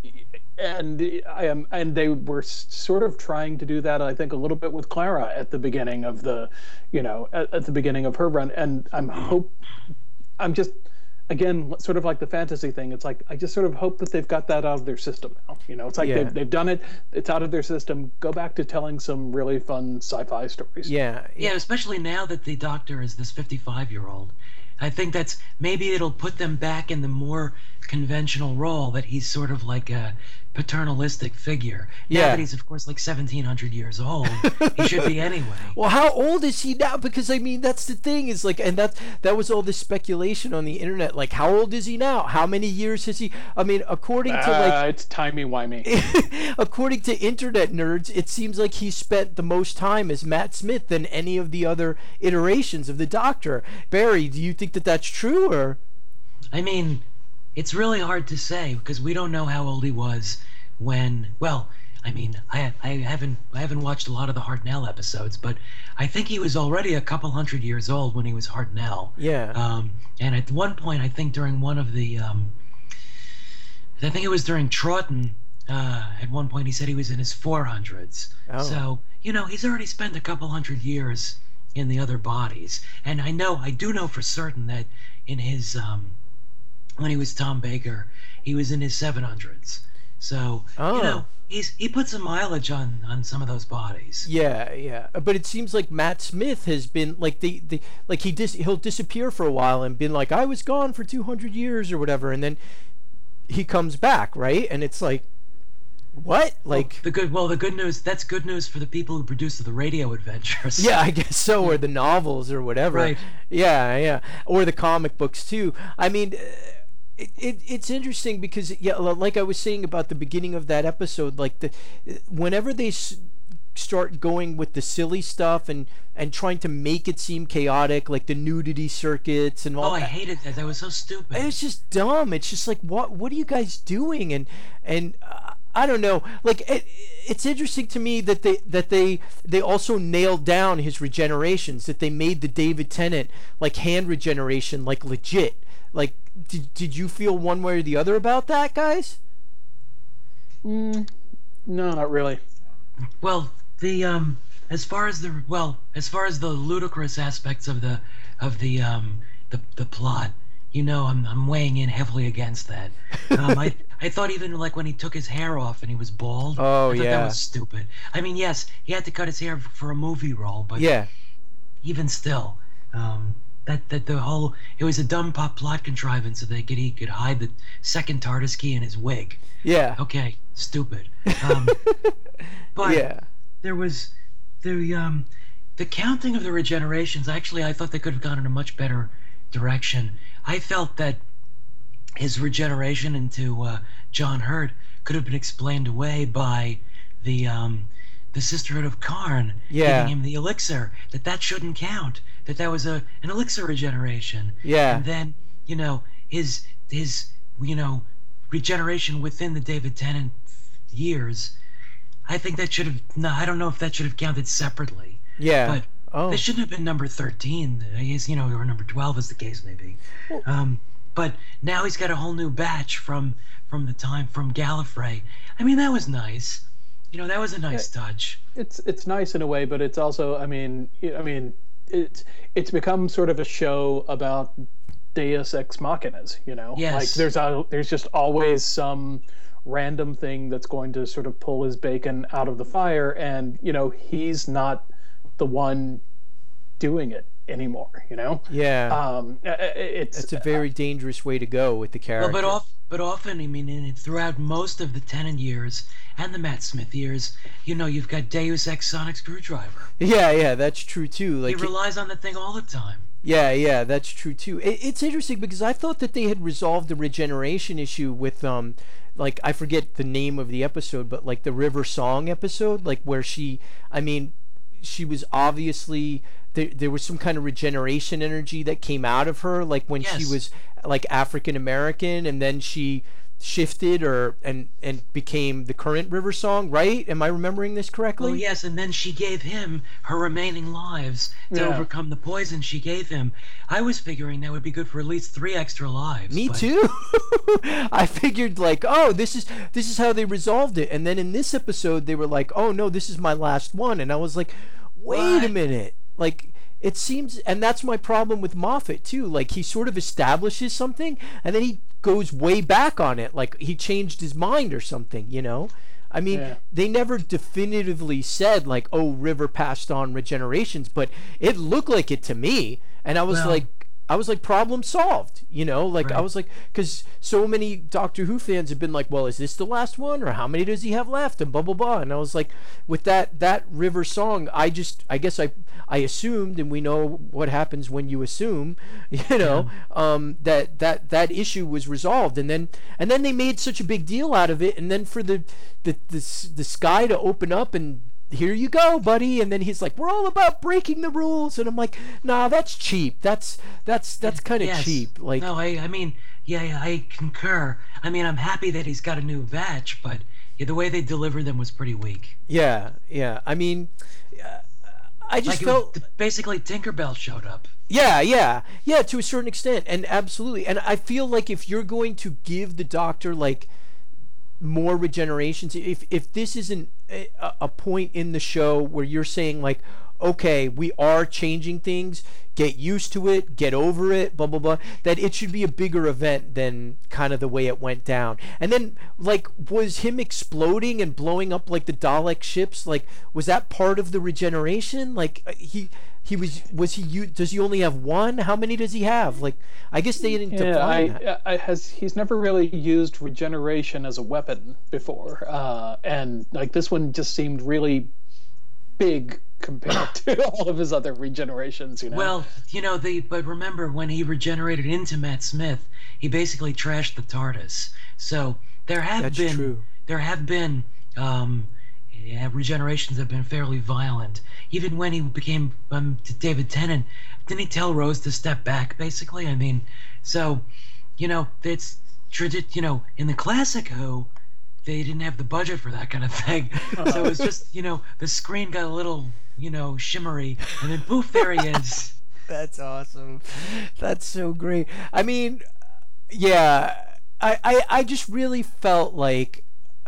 and I am, and they were s- sort of trying to do that, I think, a little bit with Clara at the beginning of the, you know, at, at the beginning of her run. And I'm hope. I'm just, again, sort of like the fantasy thing. It's like, I just sort of hope that they've got that out of their system now. You know, it's like Yeah. they've, they've done it. It's out of their system. Go back to telling some really fun sci-fi stories. Yeah. Yeah, especially now that the Doctor is this fifty-five-year-old. I think that's, maybe it'll put them back in the more conventional role that he's sort of like a paternalistic figure. Now Yeah. that he's, of course, like seventeen hundred years old, he should be anyway. Well, how old is he now? Because I mean, that's the thing, is like, and that that was all this speculation on the internet. Like, how old is he now? How many years has he? I mean, according to like, Uh, it's timey-wimey. according to internet nerds, it seems like he spent the most time as Matt Smith than any of the other iterations of the Doctor. Barry, do you think that that's true, or? I mean, it's really hard to say because we don't know how old he was when. Well, I mean, I I haven't I haven't watched a lot of the Hartnell episodes, but I think he was already a couple hundred years old when he was Hartnell. Yeah. Um, and at one point, I think during one of the, um, I think it was during Troughton. Uh, at one point, he said he was in his four hundreds. Oh. So you know, he's already spent a couple hundred years in the other bodies. And I know, I do know for certain that in his um, when he was Tom Baker, he was in his seven hundreds. So Oh. you know, he's he put some mileage on on some of those bodies. Yeah, yeah. But it seems like Matt Smith has been like the, the like he dis he'll disappear for a while and been like, I was gone for two hundred years or whatever, and then he comes back, right? And it's like, what? Like, The good well, the good news that's good news for the people who produce the radio adventures. yeah, I guess so, or the novels or whatever. Right. Yeah, yeah. Or the comic books too. I mean, it, it it's interesting because yeah, like I was saying about the beginning of that episode, like the whenever they s- start going with the silly stuff and and trying to make it seem chaotic, like the nudity circuits and all Oh, I that. hated that. That was so stupid. It's just dumb. It's just like, what what are you guys doing? And and uh, I don't know. Like it, it's interesting to me that they that they they also nailed down his regenerations. That they made the David Tennant like hand regeneration like legit. Like, did did you feel one way or the other about that, guys? Mm, no, not really. Well, the um, as far as the well, as far as the ludicrous aspects of the of the um the the plot, you know, I'm I'm weighing in heavily against that. Um, I I thought even like when he took his hair off and he was bald. Oh, I thought yeah. that was stupid. I mean, yes, he had to cut his hair for a movie role, but Yeah. even still, um, that that the whole it was a dumb pop plot contrivance so they could he could hide the second TARDIS key in his wig. Yeah. Okay, stupid. Um, but Yeah. there was the um, the counting of the regenerations. Actually, I thought they could have gone in a much better direction. I felt that his regeneration into uh, John Hurt could have been explained away by the um, the Sisterhood of Karn Yeah. giving him the elixir. That that shouldn't count. That that was a an elixir regeneration. Yeah. And then you know his his you know regeneration within the David Tennant years. I think that should have. No, I don't know if that should have counted separately. Yeah. But Oh. this shouldn't have been number thirteen. I guess, you know, or number twelve, as the case may be. Um, but now he's got a whole new batch from from the time from Gallifrey. I mean, that was nice. You know, that was a nice touch. It's it's nice in a way, but it's also, I mean, I mean, it's it's become sort of a show about Deus ex machinas. You know, Yes. like there's a, there's just always some random thing that's going to sort of pull his bacon out of the fire, and you know, he's not the one doing it anymore. You know, Yeah. um, it's It's a very dangerous way to go with the character. Well, but off, but often, I mean, in, throughout most of the Tennant years and the Matt Smith years, you know, you've got Deus ex sonic screwdriver. Yeah, yeah, that's true too. He Like, relies on the thing all the time. yeah, yeah, that's true too. It, it's interesting because I thought that they had resolved the regeneration issue with um, like I forget the name of the episode, but like the River Song episode, like where she, I mean, she was obviously there. There was some kind of regeneration energy that came out of her, like when she Yes. was like African American, and then she shifted or and and became the current River Song, right? Am I remembering this correctly? Well, yes, and then she gave him her remaining lives to Yeah. overcome the poison she gave him. I was figuring that would be good for at least three extra lives. Me but- too. I figured like, oh, this is this is how they resolved it, and then in this episode they were like, oh no, this is my last one, and I was like, wait a What? minute, like. It seems, and that's my problem with Moffat too. Like he sort of establishes something, and then he goes way back on it. Like he changed his mind or something. You know, I mean, Yeah. they never definitively said like, "Oh, River passed on regenerations," but it looked like it to me, and I was Well- like, I was like, problem solved. You know, like I Right. was like, because so many Doctor Who fans have been like, well, is this the last one, or how many does he have left, and blah blah blah. And I was like, with that that River Song, I just, I guess I I assumed, and we know what happens when you assume, you know, um, that that that issue was resolved, and then and then they made such a big deal out of it, and then for the the the, s- the sky to open up and here you go, buddy. And then he's like, we're all about breaking the rules, and I'm like, nah, that's cheap. That's that's that's kind of Yes. cheap. Like, no, I, I mean, yeah, yeah, I concur. I mean, I'm happy that he's got a new batch, but yeah, the way they delivered them was pretty weak. yeah, yeah. I mean, uh, I just Like it felt. was, basically, Tinkerbell showed up. Yeah, yeah, yeah, to a certain extent, and absolutely. And I feel like if you're going to give the Doctor like more regenerations, if if this isn't a, a point in the show where you're saying like, okay, we are changing things, get used to it, get over it, blah blah blah, that it should be a bigger event than kind of the way it went down. And then, like, was him exploding and blowing up like the Dalek ships, like, was that part of the regeneration? Like, he he was was he does he only have one? How many does he have? Like, I guess they didn't Yeah, define I, that. I has he's never really used regeneration as a weapon before, uh, and like this one just seemed really big compared to all of his other regenerations. You know. Well, you know, they but remember when he regenerated into Matt Smith, he basically trashed the TARDIS. So there have That's been true. there have been um, yeah, regenerations have been fairly violent. Even when he became um, David Tennant, didn't he tell Rose to step back? Basically, I mean, so you know, it's tradi- You know, in the classic Who, they didn't have the budget for that kind of thing. So it was just, you know, the screen got a little, you know, shimmery, and then poof, there he is. That's awesome. That's so great. I mean, yeah, I, I, I just really felt like,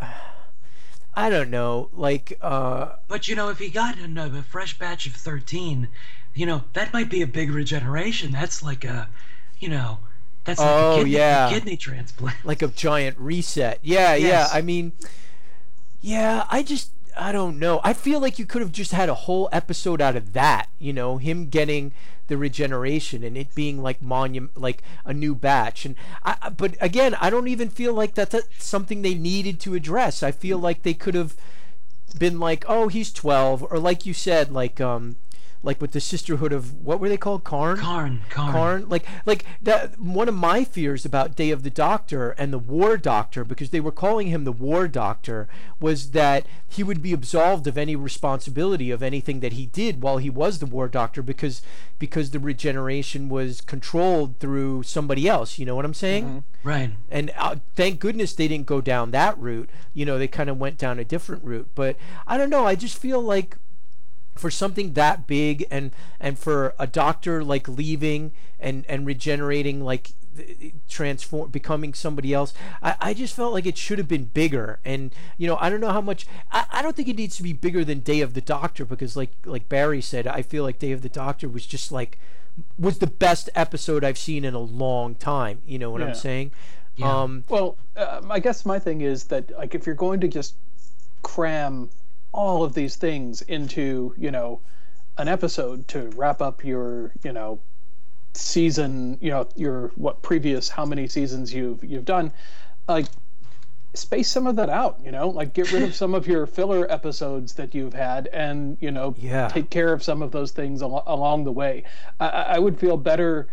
I don't know, like, uh, But, you know, if he got a, a fresh batch of thirteen, you know, that might be a big regeneration. That's like a, you know, that's like Oh, a kidney, yeah. a kidney transplant. like a giant reset. Yeah, yeah. Yes. I mean, yeah, I just, I don't know. I feel like you could have just had a whole episode out of that, you know, him getting the regeneration and it being like monument, like a new batch. And I, I- but again, I don't even feel like that's something they needed to address. I feel like they could have been like, oh, he's twelve, or like you said, like, um, like with the Sisterhood of, what were they called? Karn? Karn, Karn. Karn, like, like that. One of my fears about Day of the Doctor and the War Doctor, because they were calling him the War Doctor, was that he would be absolved of any responsibility of anything that he did while he was the War Doctor, because because the regeneration was controlled through somebody else. You know what I'm saying? Right. And uh, thank goodness they didn't go down that route. You know, they kind of went down a different route. But I don't know. I just feel like, for something that big, and and for a doctor like leaving and and regenerating, like transform becoming somebody else, I, I just felt like it should have been bigger. And you know, I don't know how much, I, I don't think it needs to be bigger than Day of the Doctor, because like like Barry said, I feel like Day of the Doctor was just like was the best episode I've seen in a long time. You know what Yeah. I'm saying? Yeah. Um Well, um, I guess my thing is that, like, if you're going to just cram all of these things into, you know, an episode to wrap up your, you know, season, you know, your what previous how many seasons you've you've done, like, space some of that out, you know, like get rid of some of your filler episodes that you've had, and you know, Yeah. take care of some of those things al- along the way. I, I would feel better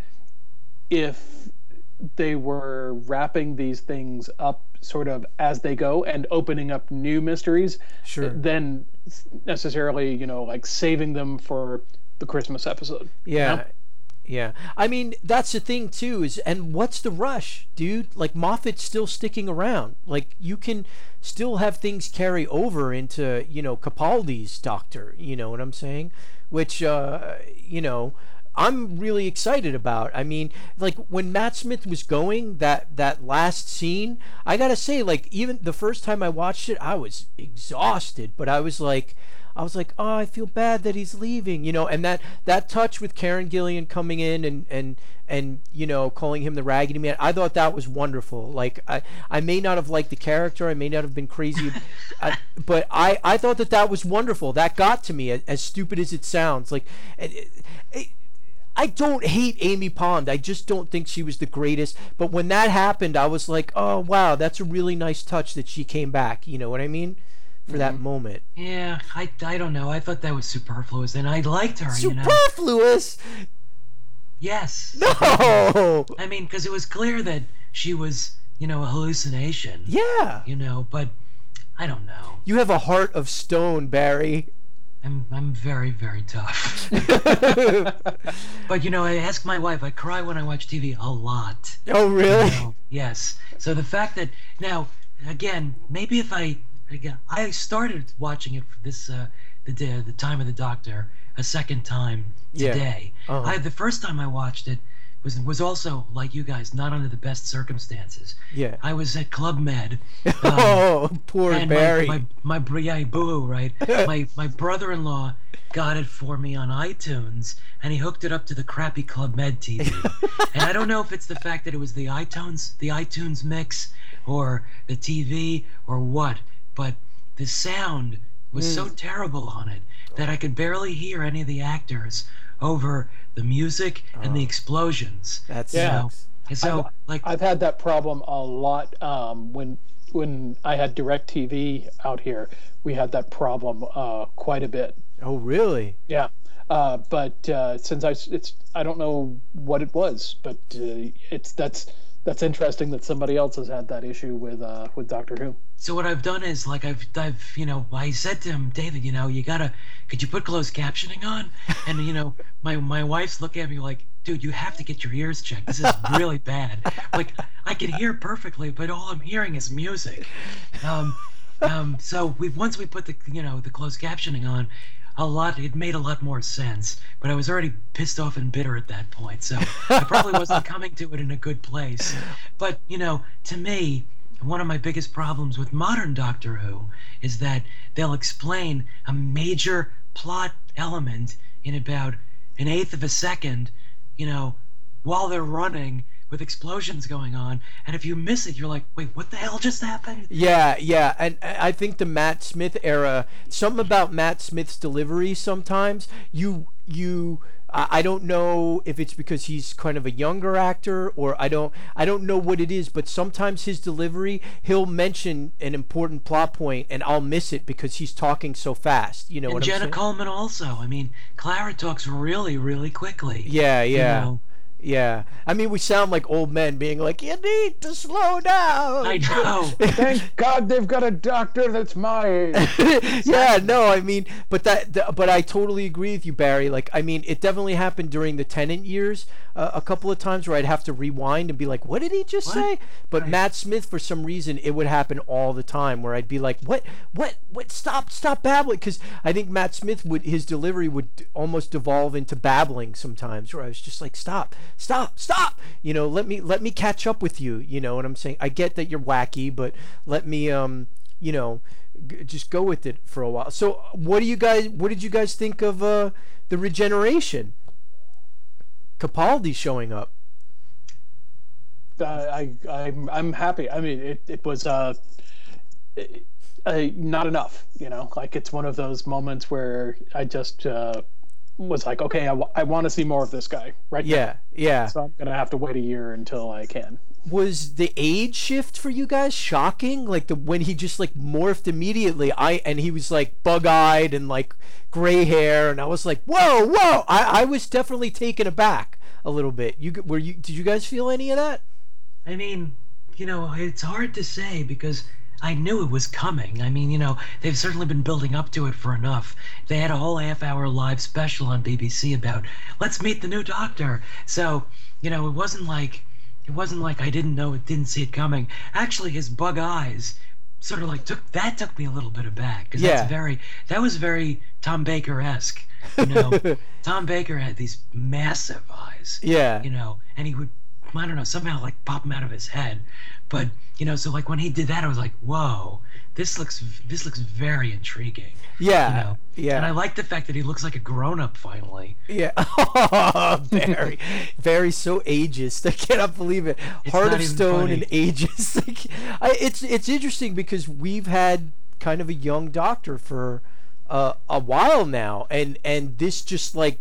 if they were wrapping these things up sort of as they go and opening up new mysteries, Sure. than necessarily, you know, like saving them for the Christmas episode. you Yeah. know? Yeah. I mean, that's the thing too, is, and what's the rush, dude? Like, Moffat's still sticking around. Like, you can still have things carry over into, you know, Capaldi's Doctor, you know what I'm saying? Which, uh, you know, I'm really excited about. I mean, like, when Matt Smith was going, that that last scene, I gotta say, like, even the first time I watched it, I was exhausted, but I was like, I was like, oh, I feel bad that he's leaving, you know. And that that touch with Karen Gillian coming in and and and you know, calling him the Raggedy Man, I thought that was wonderful. Like, I I may not have liked the character, I may not have been crazy, I, but I I thought that that was wonderful. That got to me, as, as stupid as it sounds. Like, it, it, I don't hate Amy Pond. I just don't think she was the greatest. But when that happened, I was like, oh, wow, that's a really nice touch that she came back. You know what I mean? For that moment. Yeah, I, I don't know. I thought that was superfluous, and I liked her, you know. Superfluous? Yes. No! I mean, because it was clear that she was, you know, a hallucination. Yeah. You know, but I don't know. You have a heart of stone, Barry. I'm I'm very, very tough. But, you know, I ask my wife, I cry when I watch T V a lot. Oh, really? You know? Yes. So the fact that, now, again, maybe if I, again, I started watching it for this, uh, the day, the time of the Doctor, a second time Yeah. today. Uh-huh. I The first time I watched it was was also like you guys, not under the best circumstances. Yeah. I was at Club Med. Um, Oh, poor and Barry. My, my, my, yeah, boo-hoo, right? my my brother-in-law got it for me on iTunes, and he hooked it up to the crappy Club Med T V. And I don't know if it's the fact that it was the iTunes, the iTunes mix, or the T V, or what, but the sound was Mm. so terrible on it that I could barely hear any of the actors over the music and the explosions. That you know? sucks. And so, I've, like, I've had that problem a lot um, when when I had DirecTV out here. We had that problem uh, quite a bit. Oh, really? Yeah, uh, but uh, since I s- it's I don't know what it was, but uh, it's that's that's interesting that somebody else has had that issue with uh, with Doctor Who. so what I've done is, like, I've, I've, you know, I said to him, David, you know, you gotta, could you put closed captioning on? And, you know, my, my wife's looking at me like, dude, you have to get your ears checked. This is really bad. Like, I can hear perfectly, but all I'm hearing is music. Um, um, so we once we put the, you know, the closed captioning on, a lot, it made a lot more sense. But I was already pissed off and bitter at that point, so I probably wasn't coming to it in a good place. But, you know, to me, one of my biggest problems with modern Doctor Who is that they'll explain a major plot element in about an eighth of a second, you know, while they're running with explosions going on, and if you miss it, you're like, wait, what the hell just happened? Yeah, yeah, and I think the Matt Smith era, something about Matt Smith's delivery sometimes, you, you, I I don't know if it's because he's kind of a younger actor, or I don't, I don't know what it is, but sometimes his delivery, he'll mention an important plot point, and I'll miss it because he's talking so fast, you know And what I'm Jenna saying? Coleman also. I mean, Clara talks really, really quickly. Yeah, you yeah. know. Yeah, I mean, we sound like old men being like, "You need to slow down." I know. Thank God they've got a doctor that's my age. Yeah, no, I mean, but that, th- but I totally agree with you, Barry. Like, I mean, it definitely happened during the Tennant years, uh, a couple of times where I'd have to rewind and be like, "What did he just What? say?" But Right. Matt Smith, for some reason, it would happen all the time where I'd be like, "What? What? What? Stop! Stop babbling!" Because I think Matt Smith would, his delivery would d- almost devolve into babbling sometimes, where I was just like, "Stop! Stop! Stop! You know, let me let me catch up with you." You know what I'm saying? I get that you're wacky, but let me, um, you know, g- just go with it for a while. So, what do you guys? What did you guys think of uh, the regeneration? Capaldi showing up. Uh, I I'm I'm happy. I mean, it it was uh, it, uh, not enough. You know, like it's one of those moments where I just uh, was like, okay, I, w- I want to see more of this guy right now. Yeah, yeah. So I'm gonna have to wait a year until I can. Was the age shift for you guys shocking? Like the when he just like morphed immediately, I and he was like bug-eyed and like gray hair, and I was like, whoa, whoa! I, I was definitely taken aback a little bit. You g- were you? Did you guys feel any of that? I mean, you know, it's hard to say because I knew it was coming. I mean, you know, they've certainly been building up to it for enough. They had a whole half-hour live special on B B C about, let's meet the new Doctor. So, you know, it wasn't like, it wasn't like I didn't know it, didn't see it coming. Actually, his bug eyes sort of like took, that took me a little bit aback. Because Yeah. that's very, that was very Tom Baker-esque. You know, Tom Baker had these massive eyes. Yeah. You know, and he would, I don't know, somehow like pop him out of his head. But, you know, so like when he did that, I was like, whoa, this looks this looks very intriguing. Yeah. You know? Yeah. And I like the fact that he looks like a grown-up finally. Yeah. Oh, Barry. Barry so ageist. I cannot believe it. It's Heart not of even stone funny. and ageist. Like, I, it's it's interesting because we've had kind of a young Doctor for uh, a while now, and and this just like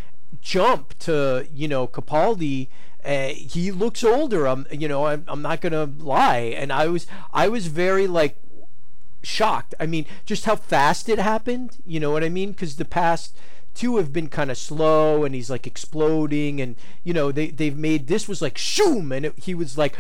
jump to, you know, Capaldi. Uh, he looks older. I'm, you know, I'm, I'm not gonna lie, and I was, I was very like shocked. I mean, just how fast it happened. You know what I mean? Because the past two have been kind of slow, and he's like exploding, and you know they they've made this was like shoom, and it, he was like,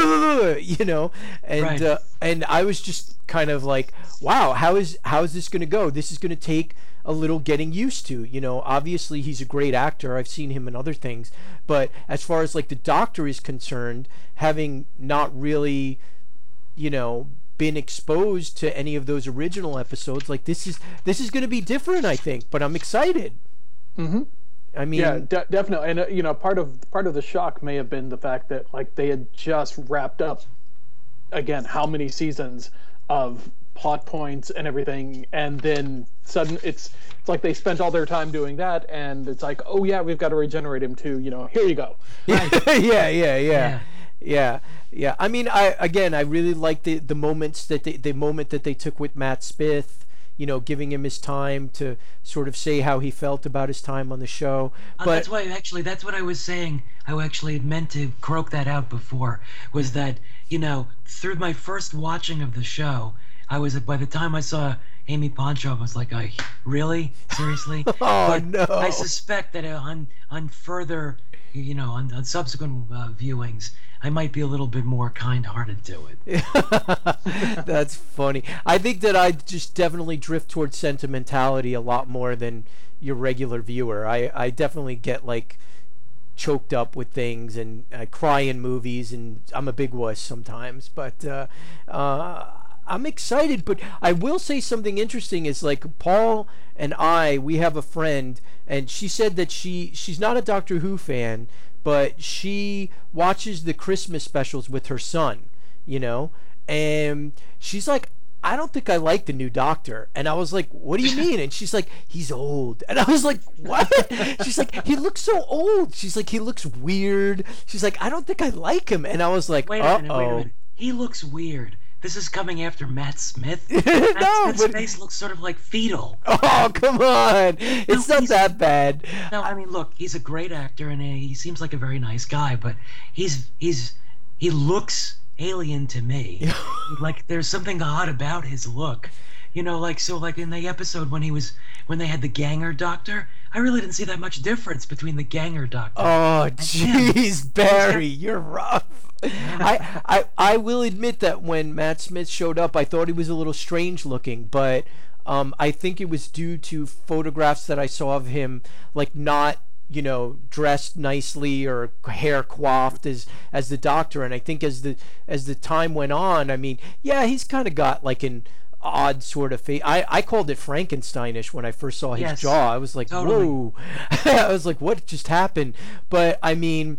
you know, and Right. uh, and I was just kind of like, wow, how is how is this gonna go? This is gonna take a little getting used to. You know, obviously he's a great actor. I've seen him in other things, but as far as like the Doctor is concerned, having not really, you know, been exposed to any of those original episodes, like this is this is going to be different, I think, but I'm excited. Mm-hmm. I mean, yeah, de- definitely. And uh, you know, part of part of the shock may have been the fact that like they had just wrapped up again how many seasons of plot points and everything, and then sudden it's it's like they spent all their time doing that, and it's like, oh yeah, we've got to regenerate him too. You know, here you go. yeah, yeah, yeah, Yeah. yeah, yeah. I mean, I again, I really like the the moments that they, the moment that they took with Matt Smith. You know, giving him his time to sort of say how he felt about his time on the show. Uh, But that's why actually that's what I was saying. I actually had meant to croak that out before. Was that, you know, through my first watching of the show, I was by the time I saw Amy Poncho, I was like, I really seriously. Oh, but no. I suspect that on on further, you know, on, on subsequent uh, viewings, I might be a little bit more kind-hearted to it. That's funny. I think that I just definitely drift towards sentimentality a lot more than your regular viewer. I, I definitely get like choked up with things, and I cry in movies, and I'm a big wuss sometimes. But uh, uh, I'm excited. But I will say something interesting is like Paul and I, we have a friend, and she said that she she's not a Doctor Who fan, but she watches the Christmas specials with her son, you know, and she's like, I don't think I like the new Doctor. And I was like, what do you mean? And she's like, he's old. And I was like, what? She's like, he looks so old. She's like, he looks weird. She's like, I don't think I like him. And I was like, Wait a minute, wait a uh-oh. minute. He looks weird. This is coming after Matt Smith. Matt No, Smith's but- face looks sort of like fetal. Oh, come on. It's No, not he's- that bad. No, I mean, look, he's a great actor and he seems like a very nice guy, but he's he's he looks alien to me. Like there's something odd about his look. You know, like so like in the episode when he was when they had the Ganger Doctor, I really didn't see that much difference between the Ganger Doctor. Oh, him. jeez, Barry, you're rough. I, I I will admit that when Matt Smith showed up, I thought he was a little strange looking, but um, I think it was due to photographs that I saw of him, like not, you know, dressed nicely or hair coiffed as as the Doctor. And I think as the as the time went on, I mean, yeah, he's kind of got like an odd sort of face. I, I called it Frankensteinish when I first saw his Yes, jaw. I was like, totally. whoa. I was like, what just happened? But I mean,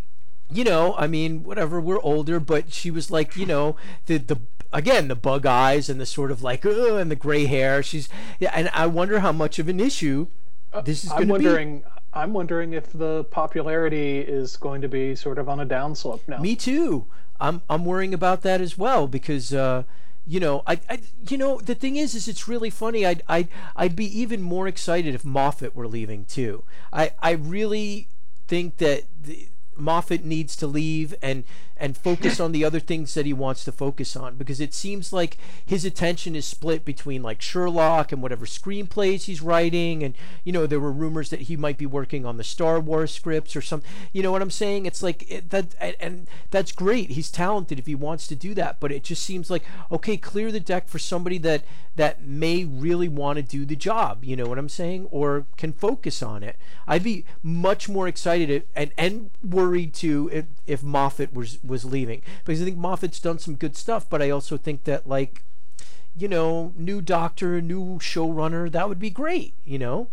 you know, I mean, whatever, we're older, but she was like, you know, the the again, the bug eyes and the sort of like, ugh, and the gray hair. She's, yeah, and I wonder how much of an issue this is going I'm to be. wondering. I'm wondering if the popularity is going to be sort of on a downslope now. Me too. I'm I'm worrying about that as well because uh, you know, I, I you know the thing is is it's really funny. I'd I'd I'd be even more excited if Moffat were leaving too. I I really think that the, Moffat needs to leave and and focus on the other things that he wants to focus on, because it seems like his attention is split between like Sherlock and whatever screenplays he's writing, and you know there were rumors that he might be working on the Star Wars scripts or something. You know what I'm saying? It's like it, that, and, and that's great. He's talented if he wants to do that, but it just seems like, okay, clear the deck for somebody that that may really want to do the job. You know what I'm saying? Or can focus on it. I'd be much more excited and and worried too if, if Moffat was was leaving, because I think Moffat's done some good stuff, but I also think that, like, you know, new Doctor, new showrunner, that would be great, you know.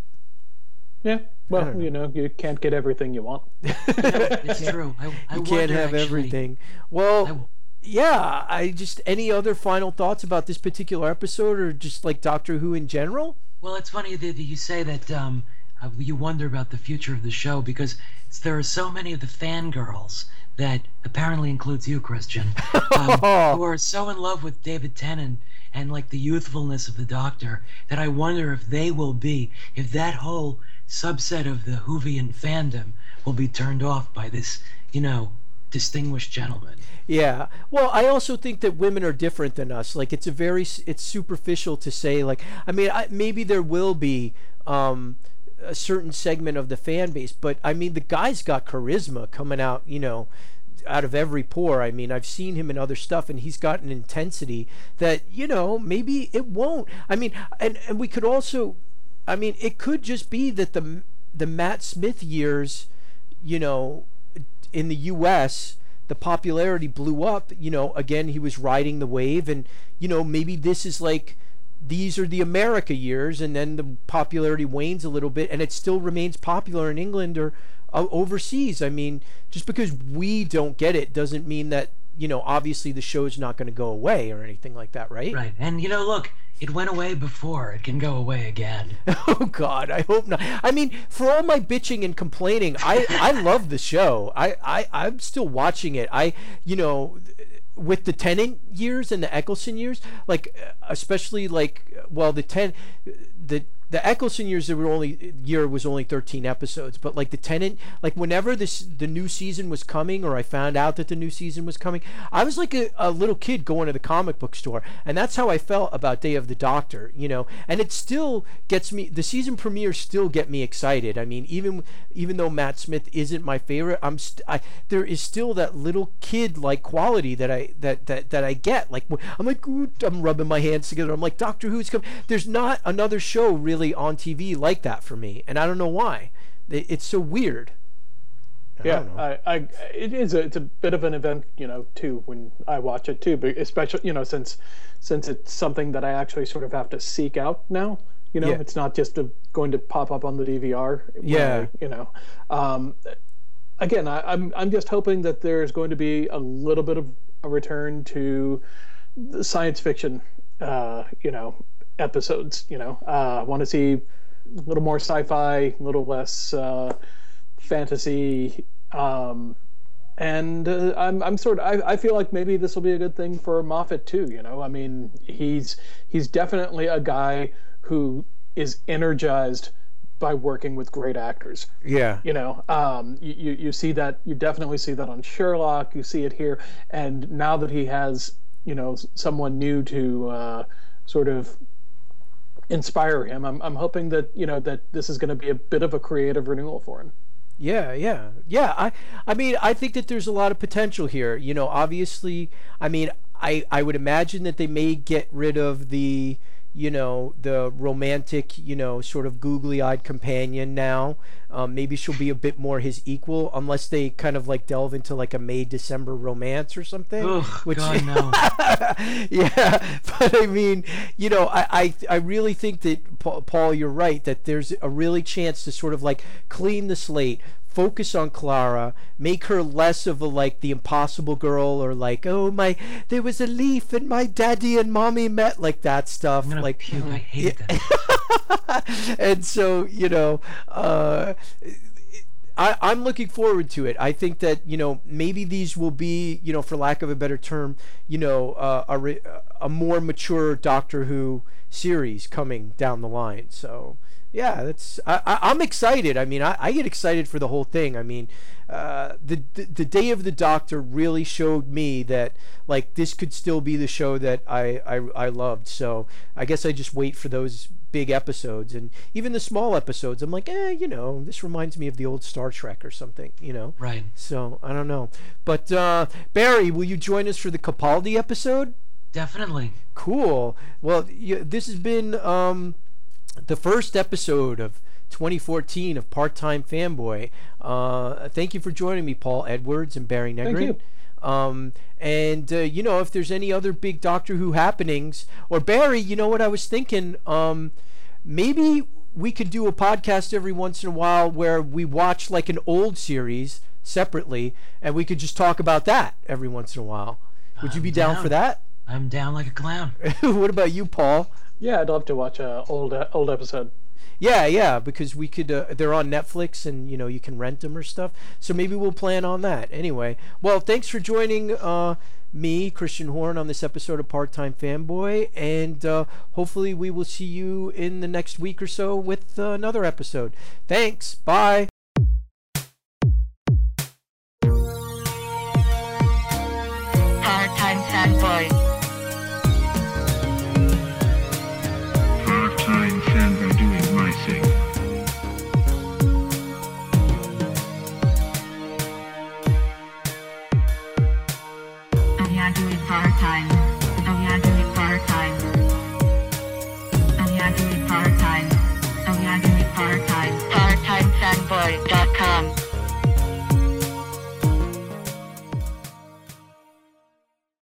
Yeah. I Well, don't know. you know, you can't get everything you want. It's true. I, I You can't wonder, have actually, everything. Well, I- yeah, I just, any other final thoughts about this particular episode, or just like Doctor Who in general? Well, it's funny that you say that um, uh, you wonder about the future of the show, because it's, there are so many of the fangirls that apparently includes you, Christian, um, who are so in love with David Tennant and like the youthfulness of the Doctor, that I wonder if they will be, if that whole subset of the Whovian fandom will be turned off by this, you know, distinguished gentleman. Yeah. Well, I also think that women are different than us. Like, it's a very, it's superficial to say, like, I mean, I, maybe there will be um, a certain segment of the fan base, but I mean, the guy's got charisma coming out, you know, out of every pore. I mean, I've seen him in other stuff, and he's got an intensity that, you know, maybe it won't. I mean, and, and we could also, I mean, it could just be that the the Matt Smith years, you know, in the U S, the popularity blew up. You know, again, he was riding the wave, and you know, maybe this is like these are the America years, and then the popularity wanes a little bit, and it still remains popular in England or uh, overseas. I mean, just because we don't get it doesn't mean that, you know, obviously the show is not going to go away or anything like that, right? Right. And, you know, look, it went away before. It can go away again. Oh, God, I hope not. I mean, for all my bitching and complaining, I, I love the show. I, I, I'm still watching it. I, you know, with the Tennant years and the Eccleston years, like, especially, like, well, the ten... the the Eccleston years, there were only year was only thirteen episodes, but like the Tennant, like whenever this the new season was coming, or I found out that the new season was coming, I was like a, a little kid going to the comic book store, and that's how I felt about Day of the Doctor, you know. And it still gets me. The season premieres still get me excited. I mean, even even though Matt Smith isn't my favorite, I'm st- I, there is still that little kid like quality that I that that that I get. Like I'm like ooh, I'm rubbing my hands together. I'm like Doctor Who's come. There's not another show really on T V like that for me, and I don't know why. It's so weird. I yeah, don't know. I, I, it is. A, it's a bit of an event, you know, too, when I watch it too. But especially, you know, since since it's something that I actually sort of have to seek out now. You know, Yeah. it's not just a, going to pop up on the D V R. when Yeah. I, you know, um, again, I, I'm I'm just hoping that there's going to be a little bit of a return to the science fiction, uh, you know, episodes. You know, uh, I want to see a little more sci-fi, a little less uh, fantasy, um, and uh, I'm I'm sort of I, I feel like maybe this will be a good thing for Moffat too. You know, I mean, he's he's definitely a guy who is energized by working with great actors. Yeah. You know, um, you, you you see that, you definitely see that on Sherlock. You see it here, and now that he has, you know, someone new to uh, sort of inspire him, I'm I'm hoping that, you know, that this is going to be a bit of a creative renewal for him. Yeah, yeah, yeah. I, I mean, I think that there's a lot of potential here. You know, obviously, I mean, I, I would imagine that they may get rid of the, you know, the romantic, you know, sort of googly-eyed companion now. Um, maybe she'll be a bit more his equal, unless they kind of like delve into like a May-December romance or something. Oh, which, God, no. Yeah, but I mean, you know, I, I, I really think that, Paul, you're right, that there's a really chance to sort of like clean the slate, focus on Clara, make her less of a like the impossible girl, or like, oh my, there was a leaf and my daddy and mommy met, like that stuff. I'm gonna like puke. I hate that. And so, you know, uh, I, I'm looking forward to it. I think that, you know, maybe these will be, you know, for lack of a better term, you know, uh, a, re- a more mature Doctor Who series coming down the line. So, yeah, that's I, I, I'm excited. I mean, I, I get excited for the whole thing. I mean, uh, the, the the Day of the Doctor really showed me that like this could still be the show that I, I, I loved. So I guess I just wait for those big episodes, and even the small episodes. I'm like, eh, you know, this reminds me of the old Star Trek or something, you know. Right. So I don't know, but uh, Barry, will you join us for the Capaldi episode? Definitely. Cool. Well, you, this has been um, the first episode of twenty fourteen of Part-Time Fanboy. Uh, thank you for joining me, Paul Edwards and Barry Negrin. Thank you. Um, and, uh, you know, if there's any other big Doctor Who happenings, or Barry, you know what I was thinking, um, maybe we could do a podcast every once in a while where we watch like an old series separately, and we could just talk about that every once in a while. Would you I'm be down, down. for that? I'm down like a clown. What about you, Paul? Yeah, I'd love to watch a old uh, old episode. Yeah, yeah, because we could, uh, they're on Netflix, and, you know, you can rent them or stuff. So maybe we'll plan on that. Anyway, well, thanks for joining uh, me, Christian Horn, on this episode of Part-Time Fanboy. And uh, hopefully we will see you in the next week or so with uh, another episode. Thanks. Bye. Part-Time Fanboy. Part-time fanboy doing my thing. Oh yeah, doing part-time. Oh yeah, doing part-time. Oh yeah, doing part-time. Oh yeah, doing part-time. part time fanboy dot com